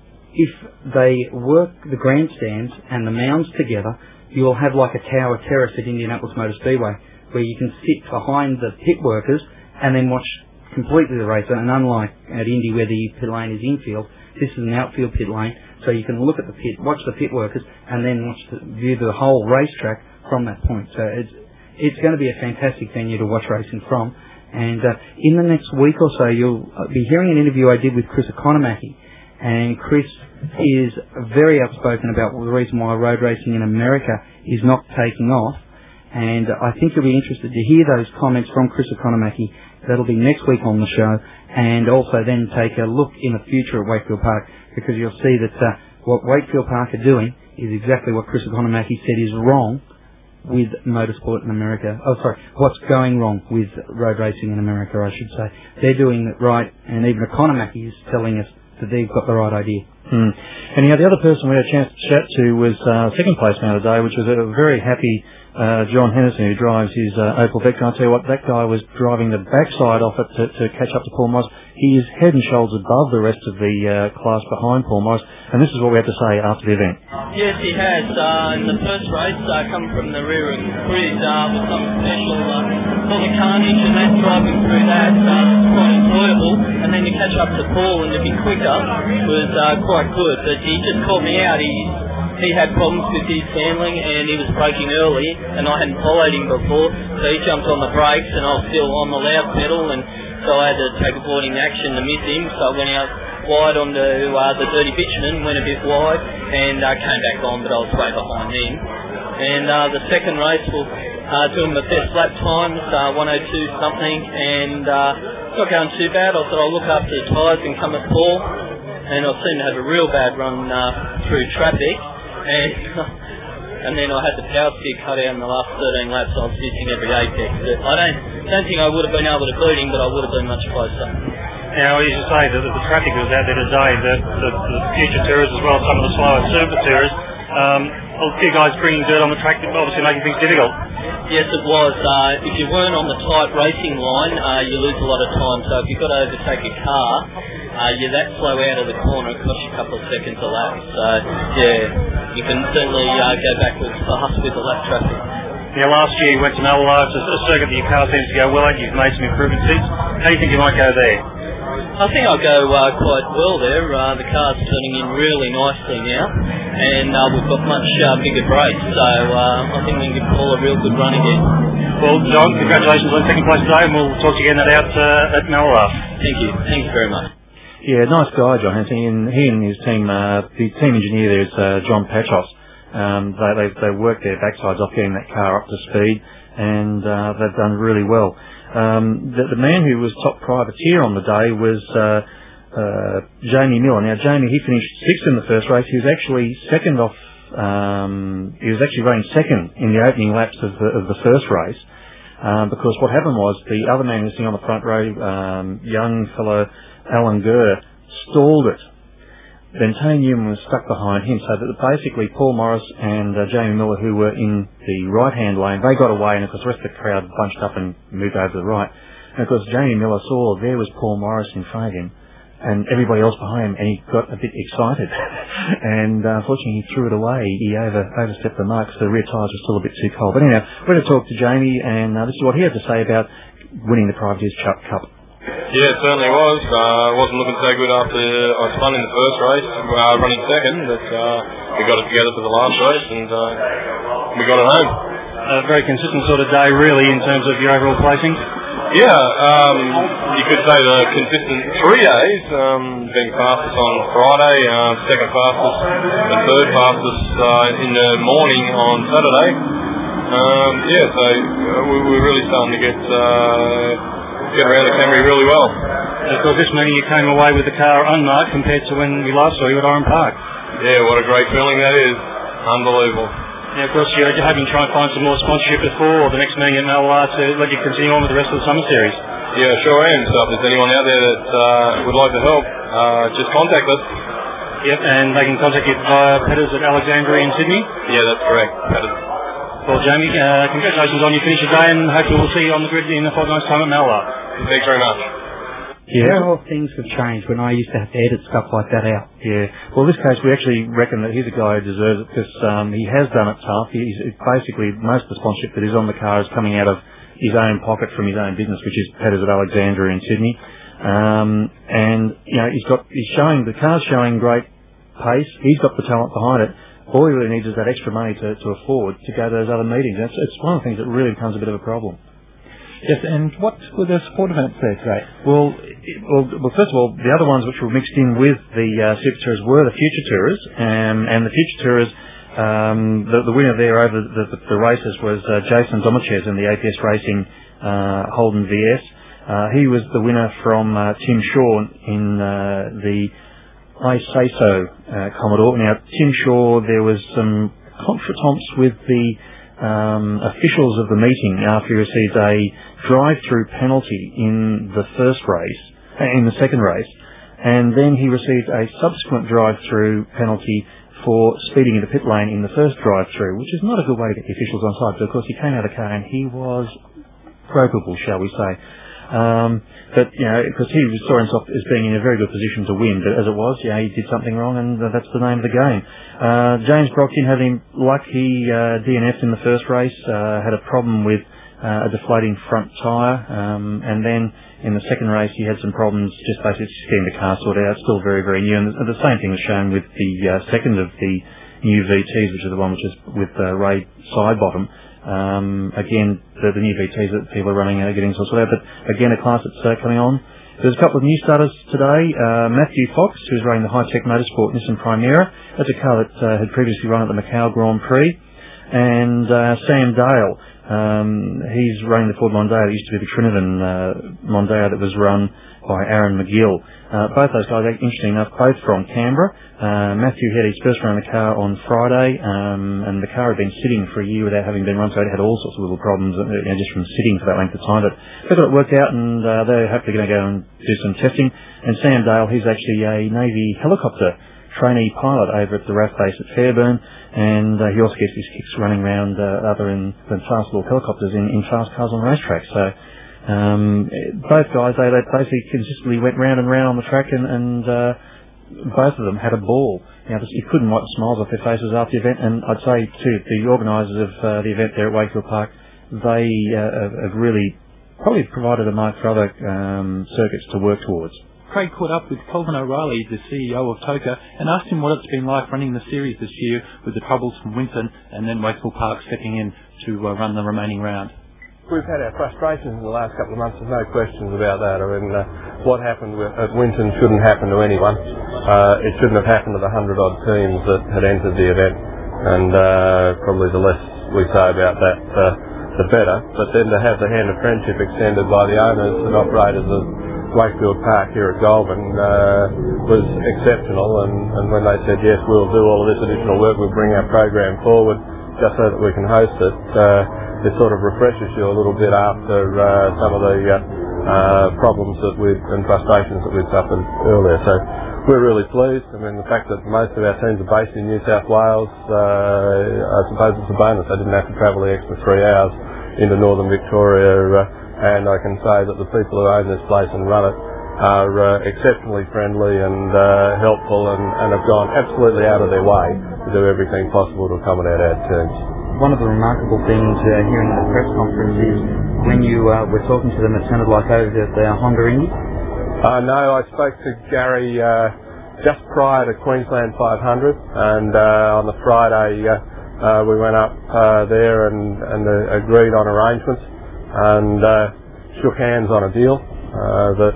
if they work the grandstands and the mounds together, you'll have like a tower terrace at Indianapolis Motor Speedway where you can sit behind the pit workers and then watch completely the race. And unlike at Indy where the pit lane is infield, this is an outfield pit lane, so you can look at the pit, watch the pit workers, and then watch the, view the whole racetrack from that point. So it's it's going to be a fantastic venue to watch racing from. And uh, in the next week or so, you'll be hearing an interview I did with Chris Economaki, and Chris is very outspoken about the reason why road racing in America is not taking off, and I think you'll be interested to hear those comments from Chris Economaki. That'll be next week on the show, and also then take a look in the future at Wakefield Park, because you'll see that uh, what Wakefield Park are doing is exactly what Chris Economaki said is wrong with motorsport in America. Oh, sorry, what's going wrong with road racing in America, I should say. They're doing it right, and even Economaki is telling us that they've got the right idea. Hmm. And yeah, the other person we had a chance to chat to was uh, second place man of the day, which was a very happy uh, John Henderson, who drives his uh, Opel Vectra. I'll tell you what, that guy was driving the backside off it to, to catch up to Paul Morris. He is head and shoulders above the rest of the uh, class behind Paul Morris, and this is what we had to say after the event. Yes, he has. Uh, in the first race, uh, come from the rear of Chris uh, with some special uh, sort of carnage, and that driving through that uh, was quite enjoyable. And then to catch up to Paul and to be quicker was uh, quite good. But he just caught me out. He he had problems with his handling, and he was braking early, and I hadn't followed him before, so he jumped on the brakes, and I was still on the loud pedal, and so I had to take avoiding action to miss him. So I went out wide onto uh, the dirty bitumen, went a bit wide, and uh, came back on, but I was way behind him. And uh, the second race, we'll uh, doing my best lap times, uh, one oh two something, and uh, not going too bad. I thought I'll look after the tyres and come at Paul, and I seemed to have a real bad run uh, through traffic, and and then I had the power steer cut out in the last thirteen laps. I was missing every apex. But I don't don't think I would have been able to beat him, but I would have been much closer. Now, you should say that the traffic was out there today, the, the, the future tourers as well, some of the slower super tourers. Um, a few guys bringing dirt on the track, obviously making things difficult. Yes, it was. Uh, if you weren't on the tight racing line, uh, you lose a lot of time. So if you've got to overtake a car, uh, you're that slow out of the corner, it costs you a couple of seconds a lap. So, yeah, you can certainly uh, go backwards fast with the lap traffic. Yeah, last year you went to Malala, it's a circuit that your car seems to go well at. You've made some improvements since. How do you think you might go there? I think I'll go uh, quite well there. Uh, the car's turning in really nicely now, and uh, we've got much uh, bigger brakes, so uh, I think we can give Paul a real good run again. Well, John, congratulations on second place today, and we'll talk to you again that out uh, at Malala. Thank you. Thanks very much. Yeah, nice guy, John Henson. And he and his team, uh, the team engineer there is uh, John Petros. Um, they, they they worked their backsides off getting that car up to speed, and uh, they've done really well. Um, the, the man who was top privateer on the day was uh, uh, Jamie Miller. Now, Jamie, he finished sixth in the first race. He was actually second off. Um, he was actually running second in the opening laps of the, of the first race, um, because what happened was the other man who was sitting on the front row, um, young fellow Alan Gurr, stalled it. Then Tony Newman was stuck behind him, so that basically Paul Morris and uh, Jamie Miller, who were in the right-hand lane, they got away, and of course the rest of the crowd bunched up and moved over to the right. And of course Jamie Miller saw there was Paul Morris in front of him, and everybody else behind him, and he got a bit excited. and uh, unfortunately he threw it away. He over overstepped the mark, so the rear tyres were still a bit too cold. But anyhow, we're going to talk to Jamie, and uh, this is what he had to say about winning the Privateers Cup. Yeah, it certainly was. Uh, wasn't looking so good after I spun in the first race, uh, running second, but uh, we got it together for the last race, and uh, we got it home. A very consistent sort of day, really, in terms of your overall placing. Yeah, um, you could say the consistent three days, um, being fastest on Friday, uh, second fastest and third fastest uh, in the morning on Saturday. Um, yeah, so uh, we, we're really starting to get... Uh, get around the Camry really well. Of course, this morning you came away with the car unmarked compared to when we last saw you at Oran Park. Yeah, what a great feeling that is. Unbelievable. Yeah, of course, you're, you're hoping to try and find some more sponsorship before the next meeting at Malala to let you continue on with the rest of the summer series. Yeah, sure am. So if there's anyone out there that uh, would like to help, uh, just contact us. Yep, and they can contact you via Petters at Alexandria in Sydney? Yeah, that's correct. Petters. Well, Jamie, uh, congratulations on your finish today, and hopefully we'll see you on the grid in a fortnight's time at Malala. Thanks very much. Yeah, how things have changed when I used to have to edit stuff like that out. Yeah. Well, in this case, we actually reckon that he's a guy who deserves it, because um, he has done it tough. He's basically, most of the sponsorship that is on the car is coming out of his own pocket from his own business, which is Petters at Alexandria in Sydney. Um, and, you know, he's got, he's showing, the car's showing great pace. He's got the talent behind it. All he really needs is that extra money to, to afford to go to those other meetings. It's, it's one of the things that really becomes a bit of a problem. Yes, and what were the support events there today? Well, it, well, well, first of all, the other ones which were mixed in with the uh, Super Tourers were the Future Tourers, um, and the Future Tourers, um, the, the winner there over the, the, the races was uh, Jason Domichez in the A P S Racing uh, Holden V S. Uh, he was the winner from uh, Tim Shaw in uh, the I Say So uh, Commodore. Now, Tim Shaw, there was some contretemps with the um, officials of the meeting after he received a drive-through penalty in the first race, uh, in the second race, and then he received a subsequent drive-through penalty for speeding into pit lane in the first drive-through, which is not a good way to get the officials on side. But of course, he came out of the car and he was gropable, shall we say. Um, but, you know, because he saw himself as being in a very good position to win, but as it was, yeah, he did something wrong, and uh, that's the name of the game. Uh, James Brock didn't have any luck. He uh, D N F'd in the first race, uh, had a problem with uh, a deflating front tyre, um, and then in the second race he had some problems just basically getting the car sorted out. Still very, very new, and the same thing was shown with the uh, second of the new V Ts, which is the one which is with uh, Ray Sidebottom. Um, again, the, the new V Ts that people are running are getting sorted out, but again, a class that's uh, coming on. There's a couple of new starters today. Uh, Matthew Fox, who's running the High-Tech Motorsport Nissan Primera. That's a car that uh, had previously run at the Macau Grand Prix. And uh, Sam Dale, um, he's running the Ford Mondeo. It used to be the Trinidad uh, Mondeo that was run by Aaron McGill. Uh, both those guys, interesting enough, both from Canberra. Uh, Matthew had his first run in the car on Friday, um, and the car had been sitting for a year without having been run, so it had all sorts of little problems, you know, just from sitting for that length of time. But they got it worked out, and uh, they're hopefully going to go and do some testing. And Sam Dale, he's actually a Navy helicopter trainee pilot over at the R A F base at Fairburn, and uh, he also gets his kicks running around uh, other in, than fast little helicopters in, in fast cars on racetracks. So um, both guys, they, they basically consistently went round and round on the track, and, and uh, both of them had a ball. You know, you couldn't wipe the smiles off their faces after the event, and I'd say too, the organisers of uh, the event there at Wakefield Park, they uh, have really probably provided a mark for other um, circuits to work towards. Craig caught up with Colvin O'Reilly, the C E O of TOCA, and asked him what it's been like running the series this year with the troubles from Winton and then Wakefield Park stepping in to uh, run the remaining round. We've had our frustrations in the last couple of months, there's no questions about that. I mean, uh, what happened with, at Winton shouldn't happen to anyone. Uh, it shouldn't have happened to the hundred-odd teams that had entered the event, and uh, probably the less we say about that, uh, the better. But then to have the hand of friendship extended by the owners and operators of Wakefield Park here at Goulburn uh, was exceptional, and, and when they said, yes, we'll do all of this additional work, we'll bring our program forward just so that we can host it, uh, it sort of refreshes you a little bit after uh, some of the uh, uh, problems that we've and frustrations that we've suffered earlier. So we're really pleased. I mean, the fact that most of our teams are based in New South Wales, uh, I suppose it's a bonus. I didn't have to travel the extra three hours into northern Victoria, uh, and I can say that the people who own this place and run it are uh, exceptionally friendly and uh, helpful, and, and have gone absolutely out of their way to do everything possible to accommodate our teams. One of the remarkable things uh, hearing in the press conference is when you uh, were talking to them, it sounded like over at the Honda Indy. Uh, no, I spoke to Gary uh, just prior to Queensland five hundred, and uh, on the Friday uh, uh, we went up uh, there and, and uh, agreed on arrangements and uh, shook hands on a deal uh, that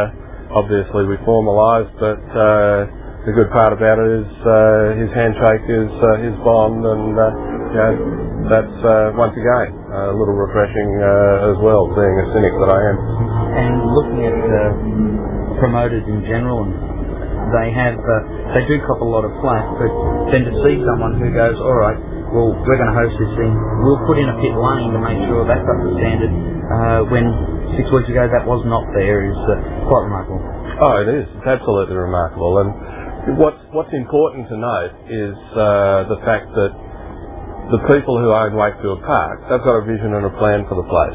uh, obviously we formalised, but uh, the good part about it is uh, his handshake is uh, his bond, and uh, you know, that's uh, once again a little refreshing uh, as well, being a cynic that I am. And looking at uh, promoters in general, and they have uh, they do cop a lot of flack, but then to see someone who goes, all right, well, we're going to host this thing, we'll put in a pit lane to make sure that's up to standard, uh, when six weeks ago that was not there, is uh, quite remarkable. Oh, it is. It's absolutely remarkable. And what's, what's important to note is uh, the fact that the people who own Wakefield Park, they've got a vision and a plan for the place.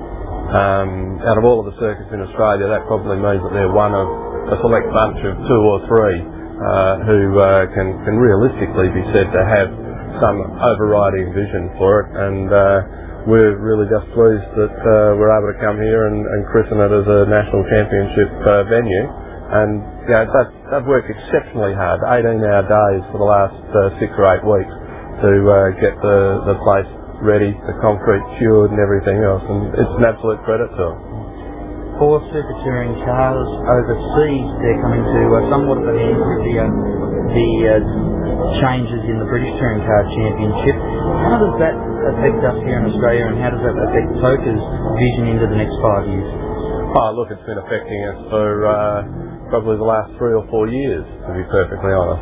Um, out of all of the circuits in Australia, that probably means that they're one of a select bunch of two or three uh, who uh, can, can realistically be said to have some overriding vision for it, and uh, we're really just pleased that uh, we're able to come here and, and christen it as a national championship uh, venue. And you know, they've, they've worked exceptionally hard, eighteen hour days for the last uh, six or eight weeks to uh, get the, the place ready, the concrete cured and everything else, and it's an absolute credit to them. For Super Touring cars overseas, they're coming to uh, somewhat of an end with the, uh, the uh, changes in the British Touring Car Championship. How does that affect us here in Australia, and how does that affect TOCA's vision into the next five years? Oh, look, it's been affecting us for uh, probably the last three or four years, to be perfectly honest.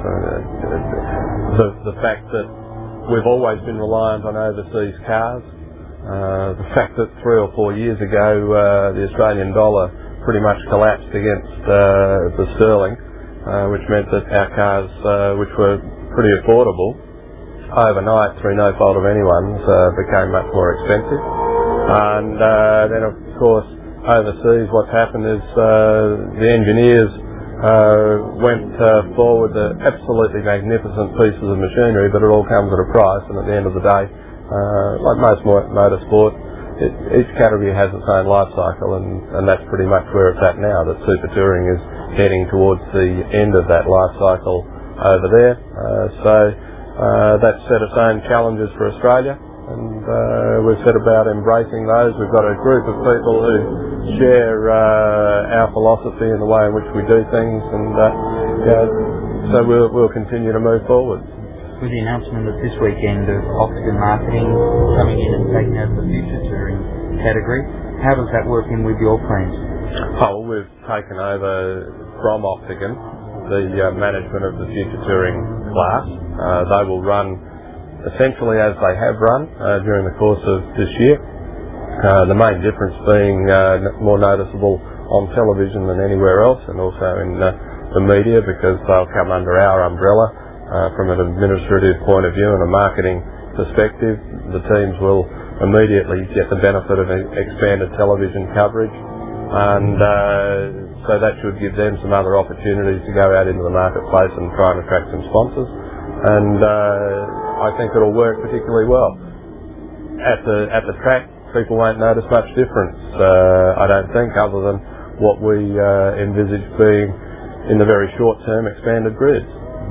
The, the fact that we've always been reliant on overseas cars, uh, the fact that three or four years ago uh, the Australian dollar pretty much collapsed against uh, the sterling, uh, which meant that our cars, uh, which were pretty affordable, overnight, through no fault of anyone's, uh, became much more expensive. And uh, then, of course, overseas, what's happened is uh, the engineers uh, went uh, forward to absolutely magnificent pieces of machinery, but it all comes at a price, and at the end of the day, uh, like most motorsport, it, each category has its own life cycle, and, and that's pretty much where it's at now, that Super Touring is heading towards the end of that life cycle over there. Uh, so uh, that's set its own challenges for Australia, and uh, we've set about embracing those. We've got a group of people who share uh, our philosophy and the way in which we do things, and uh, yeah, so we'll, we'll continue to move forward. With the announcement of this weekend of Octagon Marketing coming in and taking over the Future Touring category, how does that work in with your plans? Oh, we've taken over from Octagon the uh, management of the Future Touring class. Uh, they will run essentially as they have run uh, during the course of this year. Uh, the main difference being uh, more noticeable on television than anywhere else, and also in uh, the media, because they'll come under our umbrella. Uh, from an administrative point of view and a marketing perspective, the teams will immediately get the benefit of expanded television coverage, and uh, so that should give them some other opportunities to go out into the marketplace and try and attract some sponsors, and uh, I think it'll work particularly well. At the at the track, people won't notice much difference, uh, I don't think, other than what we uh, envisage being, in the very short term, expanded grids.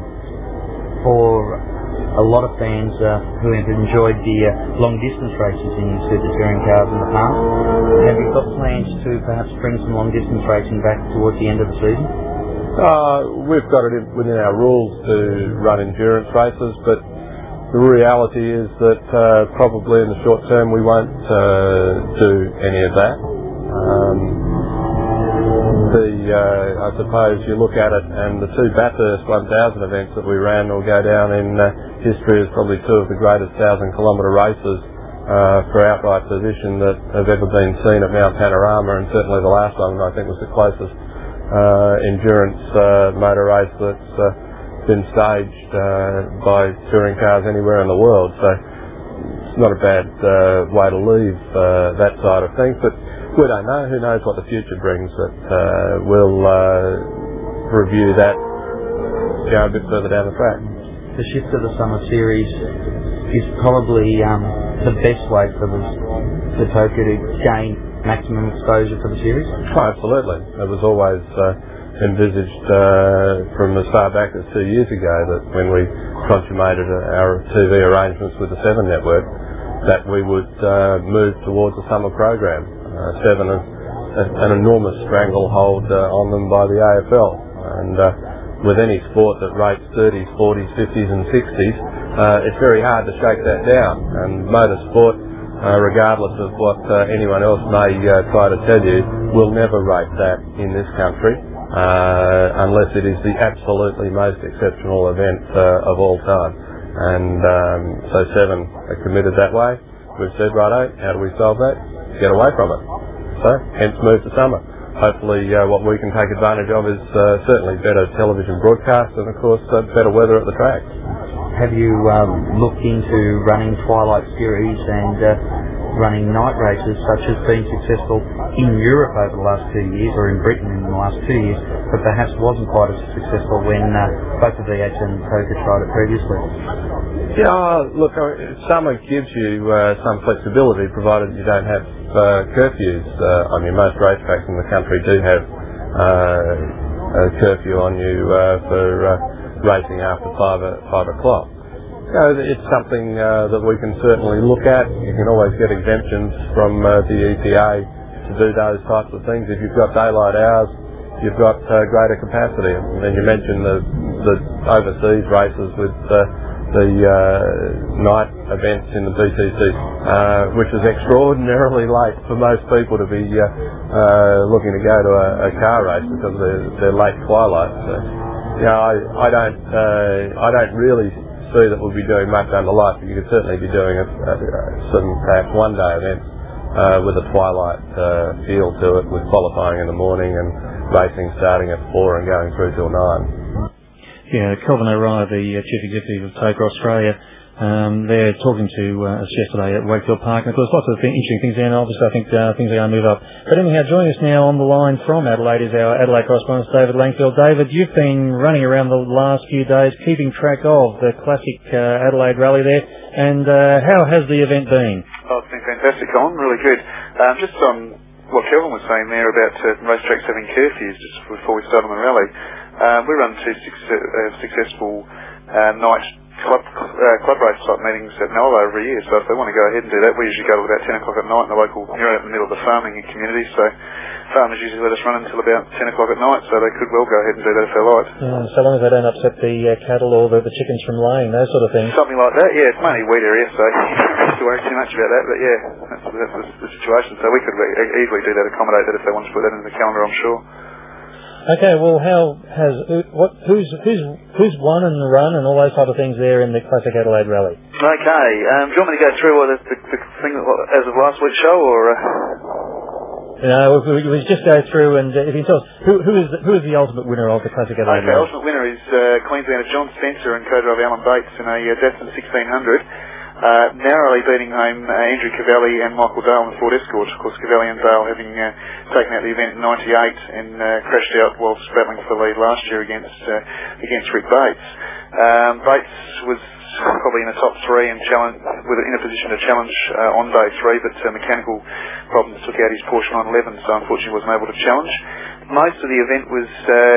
For a lot of fans uh, who have enjoyed the uh, long distance races in Super Touring cars in the past, have you got plans to perhaps bring some long distance racing back towards the end of the season? Uh, we've got it in, within our rules to run endurance races, but the reality is that uh, probably in the short term we won't uh, do any of that. Um, The, uh, I suppose you look at it, and the two Bathurst one thousand events that we ran will go down in uh, history as probably two of the greatest thousand kilometre races uh, for outright position that have ever been seen at Mount Panorama, and certainly the last one I think was the closest uh, endurance uh, motor race that's uh, been staged uh, by touring cars anywhere in the world. So it's not a bad uh, way to leave uh, that side of things, but we don't know. Who knows what the future brings, but uh, we'll uh, review that you know, a bit further down the track. The shift to the summer series is probably um, the best way for the, the poker to gain maximum exposure for the series? Oh, absolutely. It was always uh, envisaged uh, from as far back as two years ago that when we consummated our T V arrangements with the Seven Network, that we would uh, move towards a summer program. Uh, Seven, a, a, an enormous stranglehold uh, on them by the A F L, and uh, with any sport that rates thirties, forties, fifties and sixties, uh, it's very hard to shake that down, and motorsport, uh, regardless of what uh, anyone else may uh, try to tell you, will never rate that in this country uh, unless it is the absolutely most exceptional event uh, of all time, and um, so Seven are committed that way. We've said, righto, how do we solve that? Get away from it. So, hence move to summer. Hopefully uh, what we can take advantage of is uh, certainly better television broadcast and of course uh, better weather at the track. Have you um, looked into running Twilight Series and uh, running night races, such as been successful in Europe over the last two years, or in Britain in the last two years, but perhaps wasn't quite as successful when uh, both the V eight and Poker tried it previously? Yeah, look, summer gives you uh, some flexibility, provided you don't have uh, curfews uh, on you. Most racetracks in the country do have uh, a curfew on you uh, for uh, racing after five, five o'clock. You know, it's something uh, that we can certainly look at. You can always get exemptions from uh, the E P A to do those types of things. If you've got daylight hours, you've got uh, greater capacity. And then you mentioned the, the overseas races with uh, the uh, night events in the B T C, uh, which is extraordinarily late for most people to be uh, uh, looking to go to a, a car race because of their, their late twilight. So, you know, I, I don't, uh, I don't really see that we'll be doing much under light, but you could certainly be doing a, a, some perhaps one-day events uh, with a twilight uh, feel to it, with qualifying in the morning and racing starting at four and going through till nine. Yeah, Kelvin O'Reilly, the uh, Chief Executive of Toker Australia, um, they're talking to uh, us yesterday at Wakefield Park, and of course lots of th- interesting things there, and obviously I think uh, things are going to move up. But anyhow, joining us now on the line from Adelaide is our Adelaide correspondent, David Langfield. David, you've been running around the last few days, keeping track of the classic uh, Adelaide Rally there, and uh, how has the event been? Oh, it's been fantastic, Colin, really good. Um, just on what Kelvin was saying there about uh, racetracks having curfews just before we start on the rally, uh, we run two suc- uh, successful uh, night club uh, club race type meetings at Melbourne every year, so if they want to go ahead and do that, we usually go to about ten o'clock at night in the local, you're out in the middle of the farming community, so farmers usually let us run until about ten o'clock at night, so they could well go ahead and do that if they like. Mm, so long as they don't upset the uh, cattle or the, the chickens from laying, those sort of things. Something like that, yeah. It's mainly wheat area, so you don't have to worry too much about that, but yeah, that's, that's the, the situation, so we could re- easily do that, accommodate that if they want to put that into the calendar, I'm sure. Okay, well, how has what who's who's who's won and run and all those type of things there in the Classic Adelaide Rally? Okay, um, do you want me to go through what the, the, the thing as of last week's show, or? Uh... No, we, we just go through and uh, if you tell us who who is the, who is the ultimate winner of the Classic Adelaide Okay, Rally? the ultimate winner is uh, Queenslander John Spencer and co-driver Alan Bates in a uh, Datsun sixteen hundred. Uh, narrowly beating home uh, Andrew Cavalli and Michael Dale in the Ford Escort. Of course, Cavalli and Dale having uh, taken out the event in ninety-eight and uh, crashed out whilst battling for the lead last year against uh, against Rick Bates. Um, Bates was probably in the top three and challenge, with in a position to challenge uh, on day three, but uh, mechanical problems took out his Porsche nine eleven, so unfortunately wasn't able to challenge. Most of the event was Uh,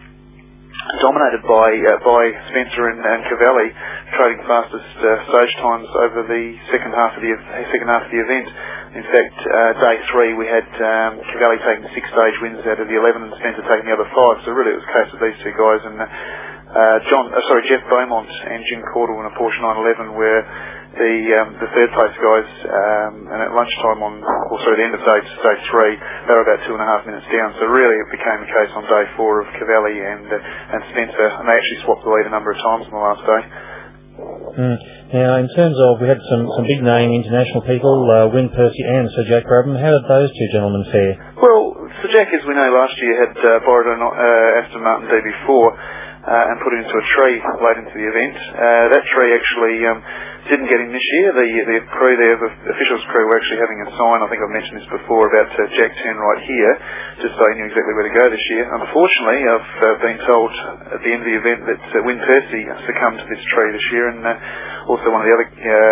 dominated by uh, by Spencer and, and Cavalli, trading fastest uh, stage times over the second half of the second half of the event. In fact, uh, day three we had um, Cavalli taking six stage wins out of the eleven, and Spencer taking the other five. So really, it was a case of these two guys and uh, John, uh, sorry, Jeff Beaumont and Jim Cordell in a Porsche nine eleven were the um, the third place guys, um, and at lunchtime on, or sorry, the end of day, day three, they were about two and a half minutes down. So really, it became a case on day four of Cavalli and uh, and Spencer, and they actually swapped the lead a number of times on the last day. Mm. Now, in terms of, we had some, some big name international people, uh, Wynne Percy and Sir Jack Brabham. How did those two gentlemen fare? Well, Sir Jack, as we know, last year had uh, borrowed an uh, Aston Martin D B four uh, and put it into a tree late into the event. Uh, that tree actually um, didn't get in this year. The the crew there, the officials crew, were actually having a sign, I think I've mentioned this before, about uh, Jack turn right here, just so he knew exactly where to go this year. Unfortunately, I've uh, been told at the end of the event that uh, Wynne Percy succumbed to this tree this year, and uh, also one of the other, uh,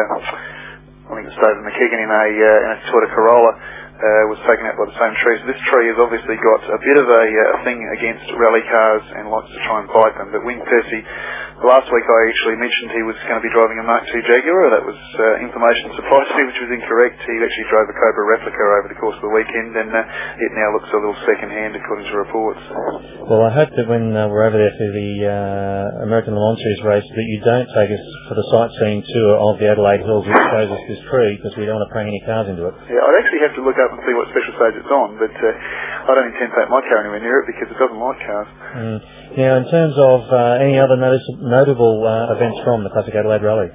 I think it's David McKeegan in a, uh, in a Toyota Corolla, uh, was taken out by the same tree. So this tree has obviously got a bit of a, a thing against rally cars and likes to try and bite them. But Wynne Percy, last week I actually mentioned he was going to be driving a Mark two Jaguar. That was uh, information surprised me, which was incorrect. He actually drove a Cobra replica over the course of the weekend, and uh, it now looks a little second-hand according to reports. Well, I hope that when uh, we're over there for the uh, American Le Mans Series race, that you don't take us for the sightseeing tour of the Adelaide Hills, which shows us this tree, because we don't want to prang any cars into it. Yeah, I'd actually have to look up and see what special stage it's on, but uh, I don't intend to take my car anywhere near it because it doesn't like cars. Mm. Now, in terms of uh, any other notice- notable uh, events from the Classic Adelaide Rally?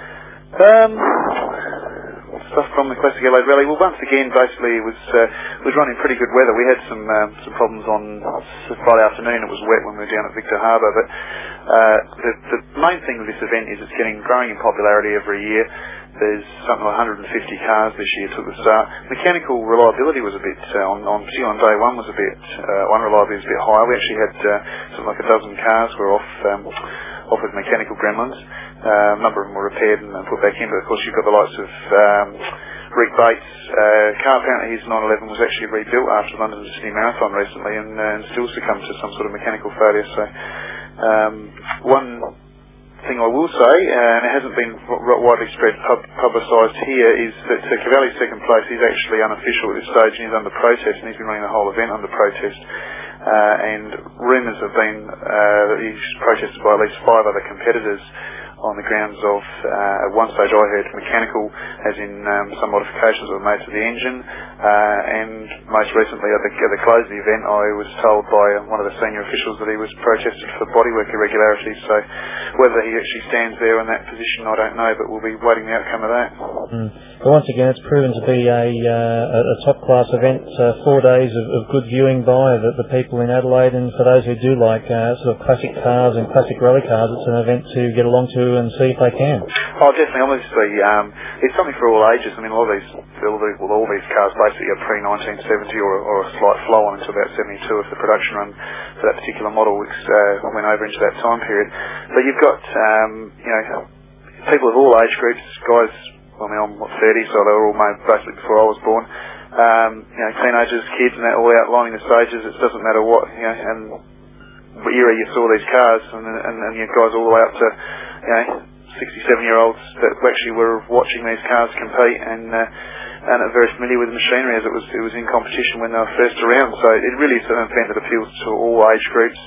Um, stuff from the Classic Adelaide Rally. Well, once again, basically, it was uh, was running pretty good weather. We had some um, some problems on Friday afternoon. It was wet when we were down at Victor Harbour, but uh, the, the main thing with this event is it's getting growing in popularity every year. There's something like one hundred fifty cars this year to the start. Mechanical reliability was a bit, uh, on, on, particularly on day one, was a bit, uh, unreliability was a bit high. We actually had uh, something like a dozen cars were off, um, off with mechanical gremlins. Uh, a number of them were repaired and put back in, but of course you've got the likes of um, Rick Bates. Uh, car apparently his nine eleven was actually rebuilt after the London City Marathon recently, and, uh, and still succumbed to some sort of mechanical failure. So um, one thing I will say, and it hasn't been widely spread pub- publicised here, is that uh, Cavalli's second place is actually unofficial at this stage, and he's under protest, and he's been running the whole event under protest. Uh, and rumours have been uh, that he's protested by at least five other competitors on the grounds of, uh, at one stage I heard mechanical, as in um, some modifications were made to the engine, uh, and most recently at the, at the close of the event I was told by one of the senior officials that he was protested for bodywork irregularities. So whether he actually stands there in that position, I don't know, but we'll be waiting the outcome of that. Mm. But once again, it's proven to be a, uh, a top-class event, uh, four days of, of good viewing by the, the people in Adelaide, and for those who do like uh, sort of classic cars and classic rally cars, it's an event to get along to and see if they can. Oh, definitely. Obviously, um, it's something for all ages. I mean, a lot of these, all these, well, all these cars basically are pre nineteen seventy or, or a slight flow on until about seventy-two if the production run for that particular model uh, went over into that time period. But you've got, um, you know, people of all age groups, guys, I mean, I'm what, thirty, so they were all made basically before I was born. Um, you know, teenagers, kids, and that all outlining the stages. It doesn't matter what, you know, and what era you saw these cars, and, and, and you guys all the way up to, you know, sixty-seven-year-olds that actually were watching these cars compete and uh, and are very familiar with the machinery as it was it was in competition when they were first around. So it really is an event that appeals to all age groups.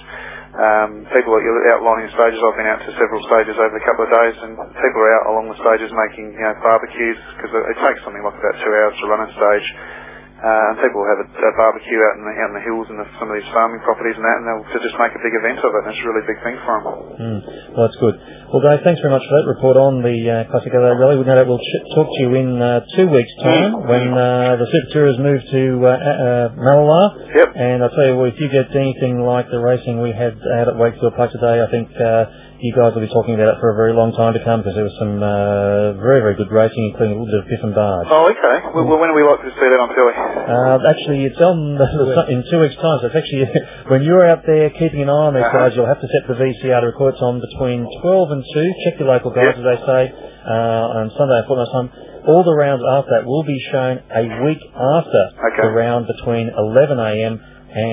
Um, people are outlining stages. I've been out to several stages over a couple of days, and people are out along the stages making, you know, barbecues, because it, it takes something like about two hours to run a stage. Uh, and people have a, a barbecue out in the out in the hills and the, some of these farming properties and that, and they'll to just make a big event of it. And it's a really big thing for them. Mm. Well, that's good. Well, Dave, thanks very much for that report on the uh, Classic Adelaide Rally. We know that we'll ch- talk to you in uh, two weeks' time when uh, the Super Tourers move to uh, uh, Mallala. Yep. And I'll tell you, well, if you get anything like the racing we had out at Wakefield Park today, I think uh, you guys will be talking about it for a very long time to come, because there was some uh, very, very good racing, including a little bit of Biff and Barge. Oh, okay. Well, well, when are we likely to see that on telly? Uh, actually, it's on the, the, in two weeks' time, so it's actually, when you're out there keeping an eye on these uh-huh. guys, you'll have to set the V C R to record. It's on between twelve and two. Check your local guys, yep. as they say, uh, on Sunday and fortnight time. All the rounds after that will be shown a week after okay. the round between eleven a.m.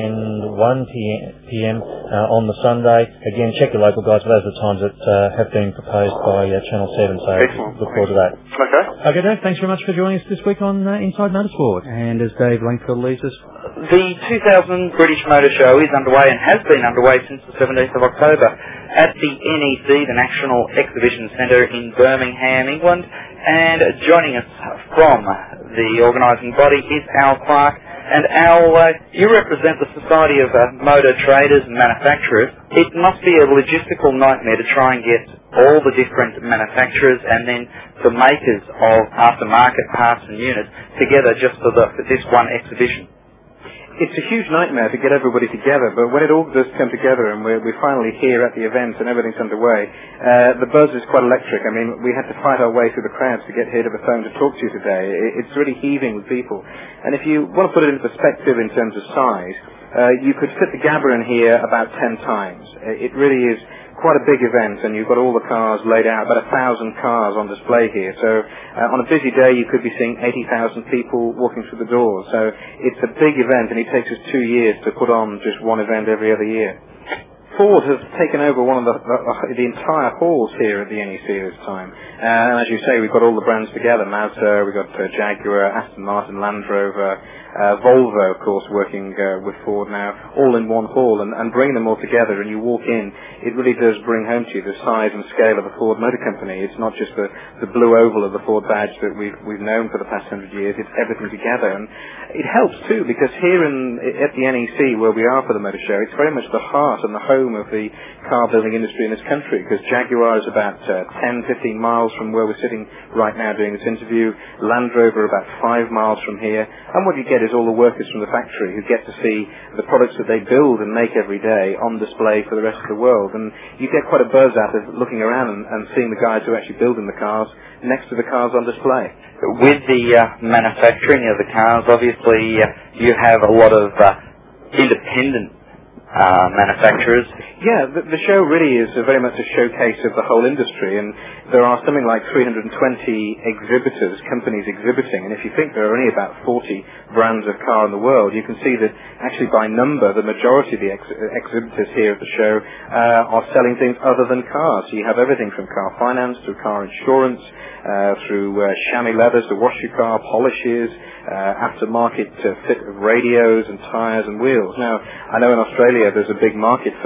and one p.m. uh, on the Sunday. Again, check your local guides, but those are the times that uh, have been proposed by uh, Channel seven, so Excellent. look forward to that. Okay. Okay, Dave, thanks very much for joining us this week on uh, Inside Motorsport. And as Dave Langfield leaves us, the two thousand British Motor Show is underway and has been underway since the seventeenth of October at the N E C, the National Exhibition Centre in Birmingham, England. And joining us from the organising body is Al Clark. And Al, uh, you represent the Society of uh, Motor Traders and Manufacturers. It must be a logistical nightmare to try and get all the different manufacturers and then the makers of aftermarket parts and units together just for, the, for this one exhibition. It's a huge nightmare to get everybody together, but when it all does come together and we're, we're finally here at the event and everything's underway, uh, the buzz is quite electric. I mean, we had to fight our way through the crowds to get here to the phone to talk to you today. It, it's really heaving with people. And if you want to put it into perspective in terms of size, uh, you could fit the Gabba in here about ten times. It really is quite a big event, and you've got all the cars laid out, about a thousand cars on display here. So uh, on a busy day, you could be seeing eighty thousand people walking through the doors. So it's a big event, and it takes us two years to put on just one event every other year. Ford has taken over one of the, the, the entire halls here at the N E C this time. Uh, and as you say, we've got all the brands together. Mazda, we've got uh, Jaguar, Aston Martin, Land Rover, uh, Volvo, of course, working uh, with Ford now, all in one hall. And, and bringing them all together, and you walk in, it really does bring home to you the size and scale of the Ford Motor Company. It's not just the, the blue oval of the Ford badge that we've, we've known for the past hundred years. It's everything together. And it helps, too, because here in, at the N E C, where we are for the Motor Show, it's very much the heart and the home of the car building industry in this country, because Jaguar is about uh, ten, fifteen miles from where we're sitting right now doing this interview, Land Rover about five miles from here, and what you get is all the workers from the factory who get to see the products that they build and make every day on display for the rest of the world. And you get quite a buzz out of looking around and, and seeing the guys who are actually building the cars next to the cars on display. With the uh, manufacturing of the cars, obviously uh, you have a lot of uh, independent Uh, manufacturers. Yeah, the, the show really is a very much a showcase of the whole industry, and there are something like three hundred twenty exhibitors, companies exhibiting, and if you think there are only about forty brands of car in the world, you can see that actually by number the majority of the ex- exhibitors here at the show uh, are selling things other than cars. So you have everything from car finance to car insurance, uh, through uh, chamois leathers to wash your car, polishes, uh, aftermarket uh, fit of radios and tyres and wheels. Now, I know in Australia there's a big market for custom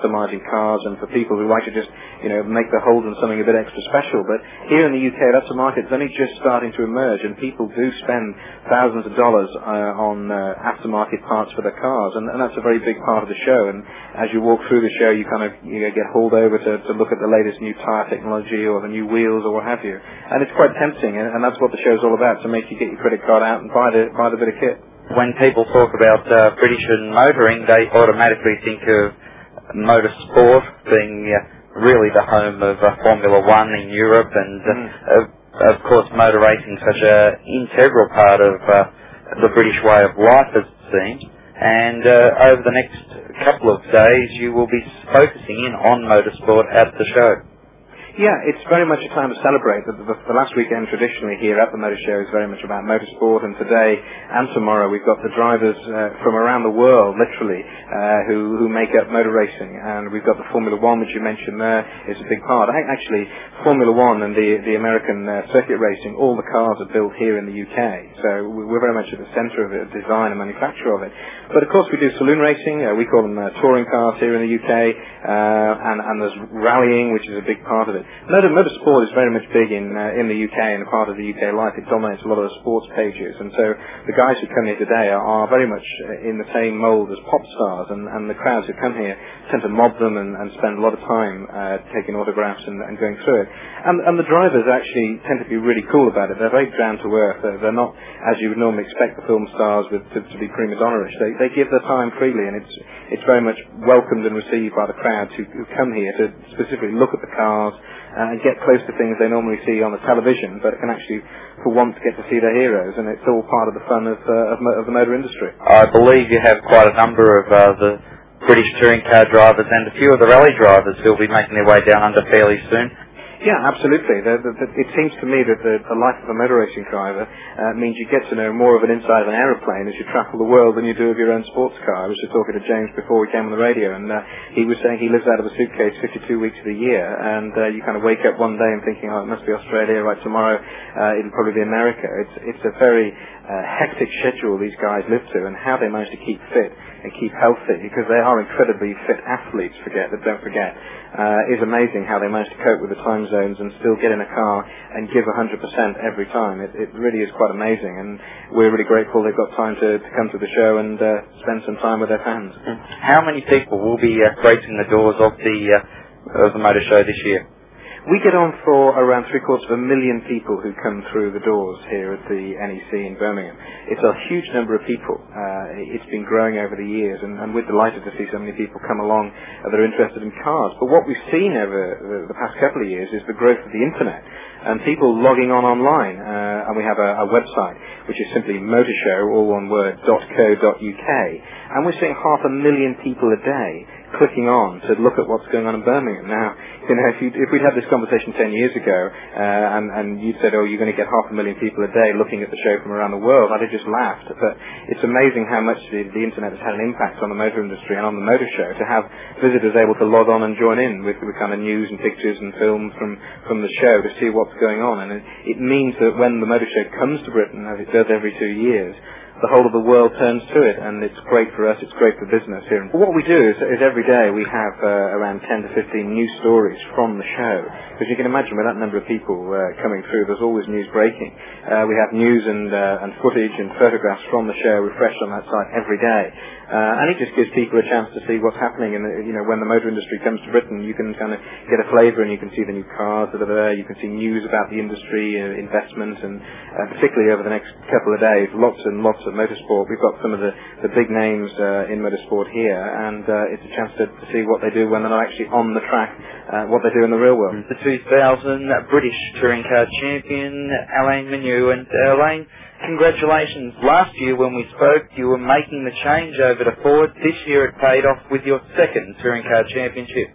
customizing cars and for people who like to just, you know, make the Holden something a bit extra special. But here in the U K, that's a market that's only just starting to emerge, and people do spend thousands of dollars uh, on uh, aftermarket parts for their cars, and, and that's a very big part of the show. And as you walk through the show, you kind of you know, get hauled over to, to look at the latest new tire technology or the new wheels or what have you. And it's quite tempting, and, and that's what the show's all about, to make you get your credit card out and buy the, buy the bit of kit. When people talk about uh, British and motoring, they automatically think of motorsport being uh, really the home of uh, Formula One in Europe, and uh, mm. of, of course motor racing such an integral part of uh, the British way of life, as it seems. And uh, over the next couple of days, you will be focusing in on motorsport at the show. Yeah, it's very much a time to celebrate. The, the, the last weekend traditionally here at the Motor Show is very much about motorsport, and today and tomorrow we've got the drivers uh, from around the world, literally, uh, who, who make up motor racing. And we've got the Formula One, which you mentioned there, is a big part. I, actually, Formula One and the, the American uh, circuit racing, all the cars are built here in the U K. So we're very much at the centre of it, design and manufacture of it. But of course we do saloon racing. Uh, we call them uh, touring cars here in the U K. Uh, and, and there's rallying, which is a big part of it. Motor, motorsport is very much big in uh, in the U K and a part of the U K life. It dominates a lot of the sports pages, and so the guys who come here today are, are very much in the same mould as pop stars, and, and the crowds who come here tend to mob them and, and spend a lot of time uh, taking autographs and, and going through it. And, and the drivers actually tend to be really cool about it. They're very down to earth. They're, they're not, as you would normally expect the film stars with, to, to be prima donna-ish. They, they give their time freely, and it's it's very much welcomed and received by the crowds who, who come here to specifically look at the cars uh, and get close to things they normally see on the television, but can actually, for once, get to see their heroes, and it's all part of the fun of, uh, of, of the motor industry. I believe you have quite a number of uh, the British touring car drivers and a few of the rally drivers who will be making their way down under fairly soon. Yeah, absolutely. The, the, the, it seems to me that the, the life of a motor racing driver uh, means you get to know more of an inside of an aeroplane as you travel the world than you do of your own sports car. I was just talking to James before we came on the radio, and uh, he was saying he lives out of a suitcase fifty-two weeks of the year, and uh, you kind of wake up one day and thinking, oh, it must be Australia, right, tomorrow uh, it'll probably be America. It's, it's a very uh, hectic schedule these guys live to, and how they manage to keep fit and keep healthy, because they are incredibly fit athletes, forget that, don't forget, uh, is amazing how they manage to cope with the time zones and still get in a car and give one hundred percent every time. It, it really is quite amazing, and we're really grateful they've got time to, to come to the show and uh, spend some time with their fans. How many people will be uh, gracing the doors of the, uh, of the motor show this year? We get on for around three quarters of a million people who come through the doors here at the N E C in Birmingham. It's a huge number of people. Uh, it's been growing over the years, and, and we're delighted to see so many people come along that are interested in cars. But what we've seen over the, the past couple of years is the growth of the internet and people logging on online. Uh, and we have a, a website which is simply motorshow, all one word, .co.uk. And we're seeing half a million people a day clicking on to look at what's going on in Birmingham. Now, you know, if, you, if we'd had this conversation ten years ago, uh, and, and you'd said, oh, you're going to get half a million people a day looking at the show from around the world, I'd have just laughed. But it's amazing how much the, the internet has had an impact on the motor industry and on the motor show, to have visitors able to log on and join in with, with kind of news and pictures and films from, from the show to see what's going on. And it, it means that when the motor show comes to Britain, as it does every two years, the whole of the world turns to it, and it's great for us, it's great for business here. And what we do is, is every day we have uh, around ten to fifteen news stories from the show. Because you can imagine with that number of people uh, coming through, there's always news breaking. Uh, we have news and, uh, and footage and photographs from the show refreshed on that site every day. Uh, and it just gives people a chance to see what's happening. And, you know, when the motor industry comes to Britain, you can kind of get a flavour, and you can see the new cars that are there, you can see news about the industry, uh, investment, and uh, particularly over the next couple of days, lots and lots of motorsport. We've got some of the, the big names uh, in motorsport here, and uh, it's a chance to, to see what they do when they're not actually on the track, uh, what they do in the real world. The two thousand British Touring Car Champion, Alain Menu. And uh, Alain, congratulations. Last year when we spoke, you were making the change over to Ford. This year it paid off with your second Touring Car Championship.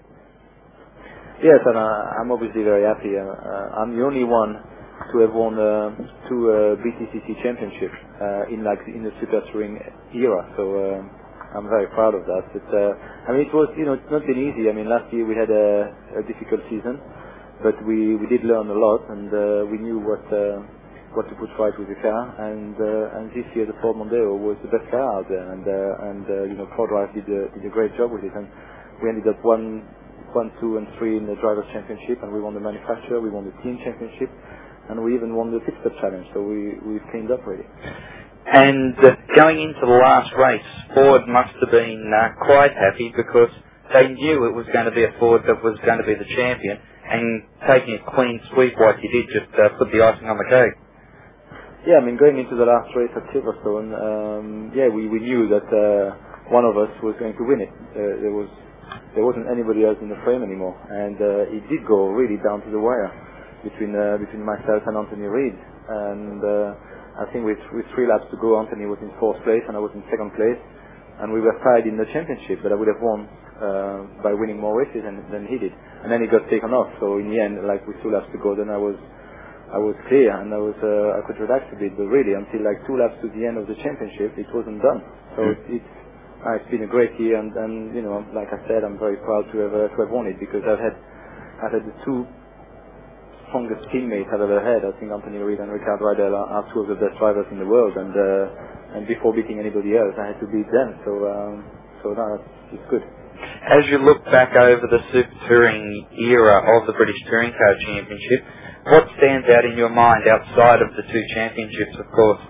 Yes, and uh, I'm obviously very happy. Uh, uh, I'm the only one to have won uh, two uh, B T C C championships uh, in like in the super touring era. So uh, I'm very proud of that. It, uh, I mean, it was, you know, it's not been easy. I mean, last year we had a, a difficult season, but we we did learn a lot, and uh, we knew what. Uh, what to put right with the car, and uh, and this year the Ford Mondeo was the best car out there, and uh, and uh, you know, ProDrive did a, did a great job with it, and we ended up one, one, two, and three in the Drivers' Championship, and we won the Manufacturer, we won the Team Championship, and we even won the Pit Stop Challenge, so we, we've cleaned up really. And uh, going into the last race, Ford must have been uh, quite happy because they knew it was going to be a Ford that was going to be the champion, and taking a clean sweep like you did just uh, put the icing on the cake. Yeah, I mean, going into the last race at Silverstone, um, yeah, we, we knew that uh, one of us was going to win it. Uh, there was there wasn't anybody else in the frame anymore, and uh, it did go really down to the wire between uh, between myself and Anthony Reid. And uh, I think with with three laps to go, Anthony was in fourth place and I was in second place, and we were tied in the championship. But I would have won uh, by winning more races than, than he did. And then he got taken off. So in the end, like with two laps to go, then I was. I was clear and I was uh, I could relax a bit, but really until like two laps to the end of the championship, it wasn't done. So mm. it's uh, it's been a great year, and, and you know, like I said, I'm very proud to have uh, to have won it because I've had I've had the two strongest teammates I've ever had. I think Anthony Reid and Ricardo Riedel are, are two of the best drivers in the world, and uh, and before beating anybody else, I had to beat them. So um, so no, it's, it's good. As you look back over the Super Touring era of the British Touring Car Championship, what stands out in your mind outside of the two championships, of course?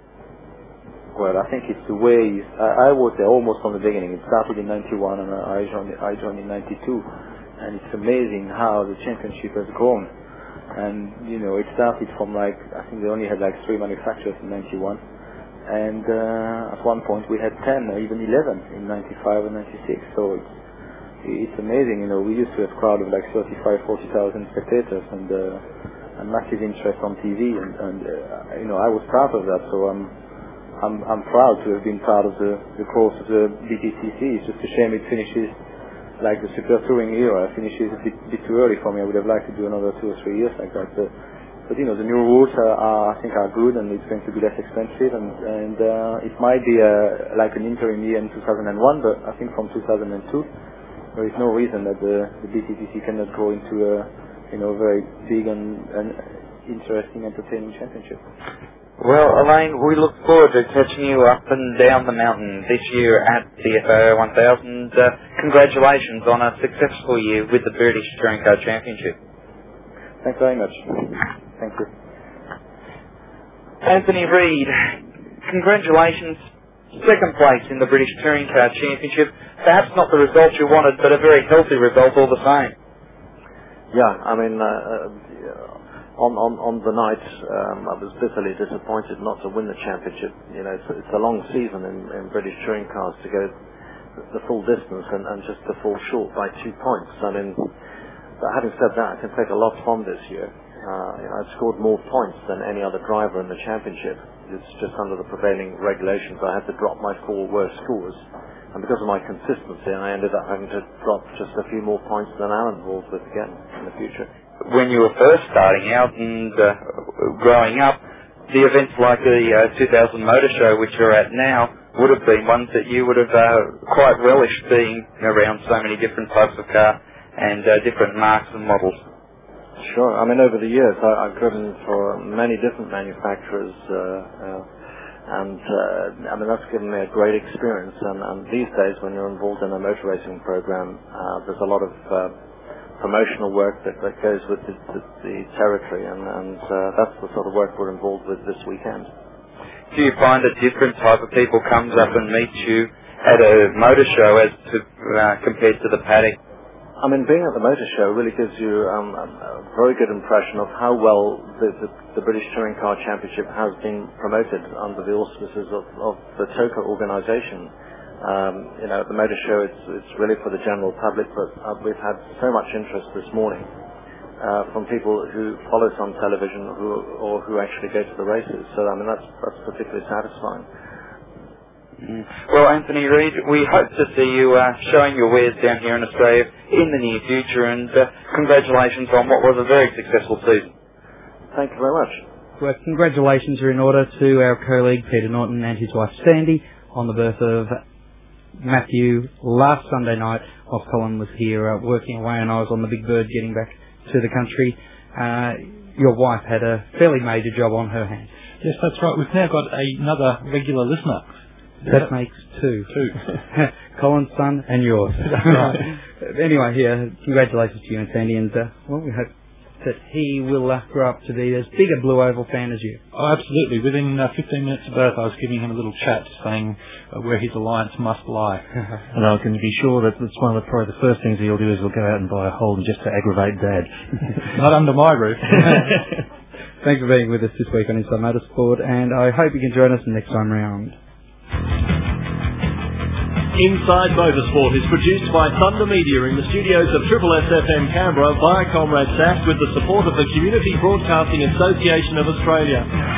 Well, I think it's the way I, I was there almost from the beginning. It started in ninety-one, and I joined. I joined in ninety-two, and it's amazing how the championship has grown. And you know, it started from like I think they only had like three manufacturers in ninety-one, and uh, at one point we had ten or even eleven in ninety-five and ninety-six. So it's it's amazing. You know, we used to have a crowd of like thirty-five, forty thousand spectators, and uh, and massive interest on T V, and, and uh, you know, I was part of that. So I'm I'm I'm proud to have been part of the the growth of the B T C C. It's just a shame it finishes like the Super Touring era. It finishes a bit, bit too early for me. I would have liked to do another two or three years like that. But, but you know, the new rules are, are I think are good, and it's going to be less expensive, and and uh, it might be uh, like an interim year in two thousand one, but I think from two thousand two. There is no reason that the, the B T C C cannot grow into a, you know, very big and, and interesting, entertaining championship. Well, Alain, we look forward to catching you up and down the mountain this year at the F A O one thousand. Uh, congratulations on a successful year with the British Touring Car Championship. Thanks very much. Thank you. Anthony Reid, congratulations. Second place in the British Touring Car Championship. Perhaps not the result you wanted, but a very healthy result all the same. Yeah, I mean, uh, on, on, on the night, um, I was bitterly disappointed not to win the championship. You know, it's, it's a long season in, in British touring cars to go the full distance and, and just to fall short by two points. I mean, but having said that, I can take a lot from this year. Uh, you know, I've scored more points than any other driver in the championship. It's just under the prevailing regulations. I had to drop my four worst scores, and because of my consistency, I ended up having to drop just a few more points than Alan Walsworth again in the future. When you were first starting out and uh, growing up, the events like the uh, two thousand Motor Show, which you're at now, would have been ones that you would have uh, quite relished being around so many different types of car and uh, different marques and models. Sure. I mean, over the years, I, I've driven for many different manufacturers, uh, uh, and uh, I mean, that's given me a great experience. And, and these days, when you're involved in a motor racing program, uh, there's a lot of uh, promotional work that, that goes with the, the, the territory, and, and uh, that's the sort of work we're involved with this weekend. Do you find a different type of people comes up and meets you at a motor show as to uh, compared to the paddock? I mean, being at the motor show really gives you um, a very good impression of how well the, the, the British Touring Car Championship has been promoted under the auspices of, of the TOCA organisation. Um, you know, at the motor show, it's, it's really for the general public, but uh, we've had so much interest this morning uh, from people who follow us on television who, or who actually go to the races. So, I mean, that's, that's particularly satisfying. Mm. Well, Anthony Reid, we hope to see you uh, showing your wares down here in Australia in the near future, and uh, congratulations on what was a very successful season. Thank you very much. Well, congratulations are in order to our colleague Peter Norton and his wife Sandy on the birth of Matthew last Sunday night whilst Colin was here uh, working away and I was on the Big Bird getting back to the country. Uh, your wife had a fairly major job on her hands. Yes, that's right. We've now got another regular listener. That makes two. Two. Colin's son and yours. That's right. anyway, yeah, congratulations to you and Sandy, and uh, well, we hope that he will uh, grow up to be as big a Blue Oval fan as you. Oh, absolutely. Within uh, fifteen minutes of birth, I was giving him a little chat saying uh, where his alliance must lie. And I can be sure that that's one of the, probably the first things he'll do is he'll go out and buy a Holden just to aggravate Dad. Not under my roof. Thanks for being with us this week on Inside Motorsport, and I hope you can join us next time round. Inside Motorsport is produced by Thunder Media in the studios of Triple S F M Canberra via Comrade S A F with the support of the Community Broadcasting Association of Australia.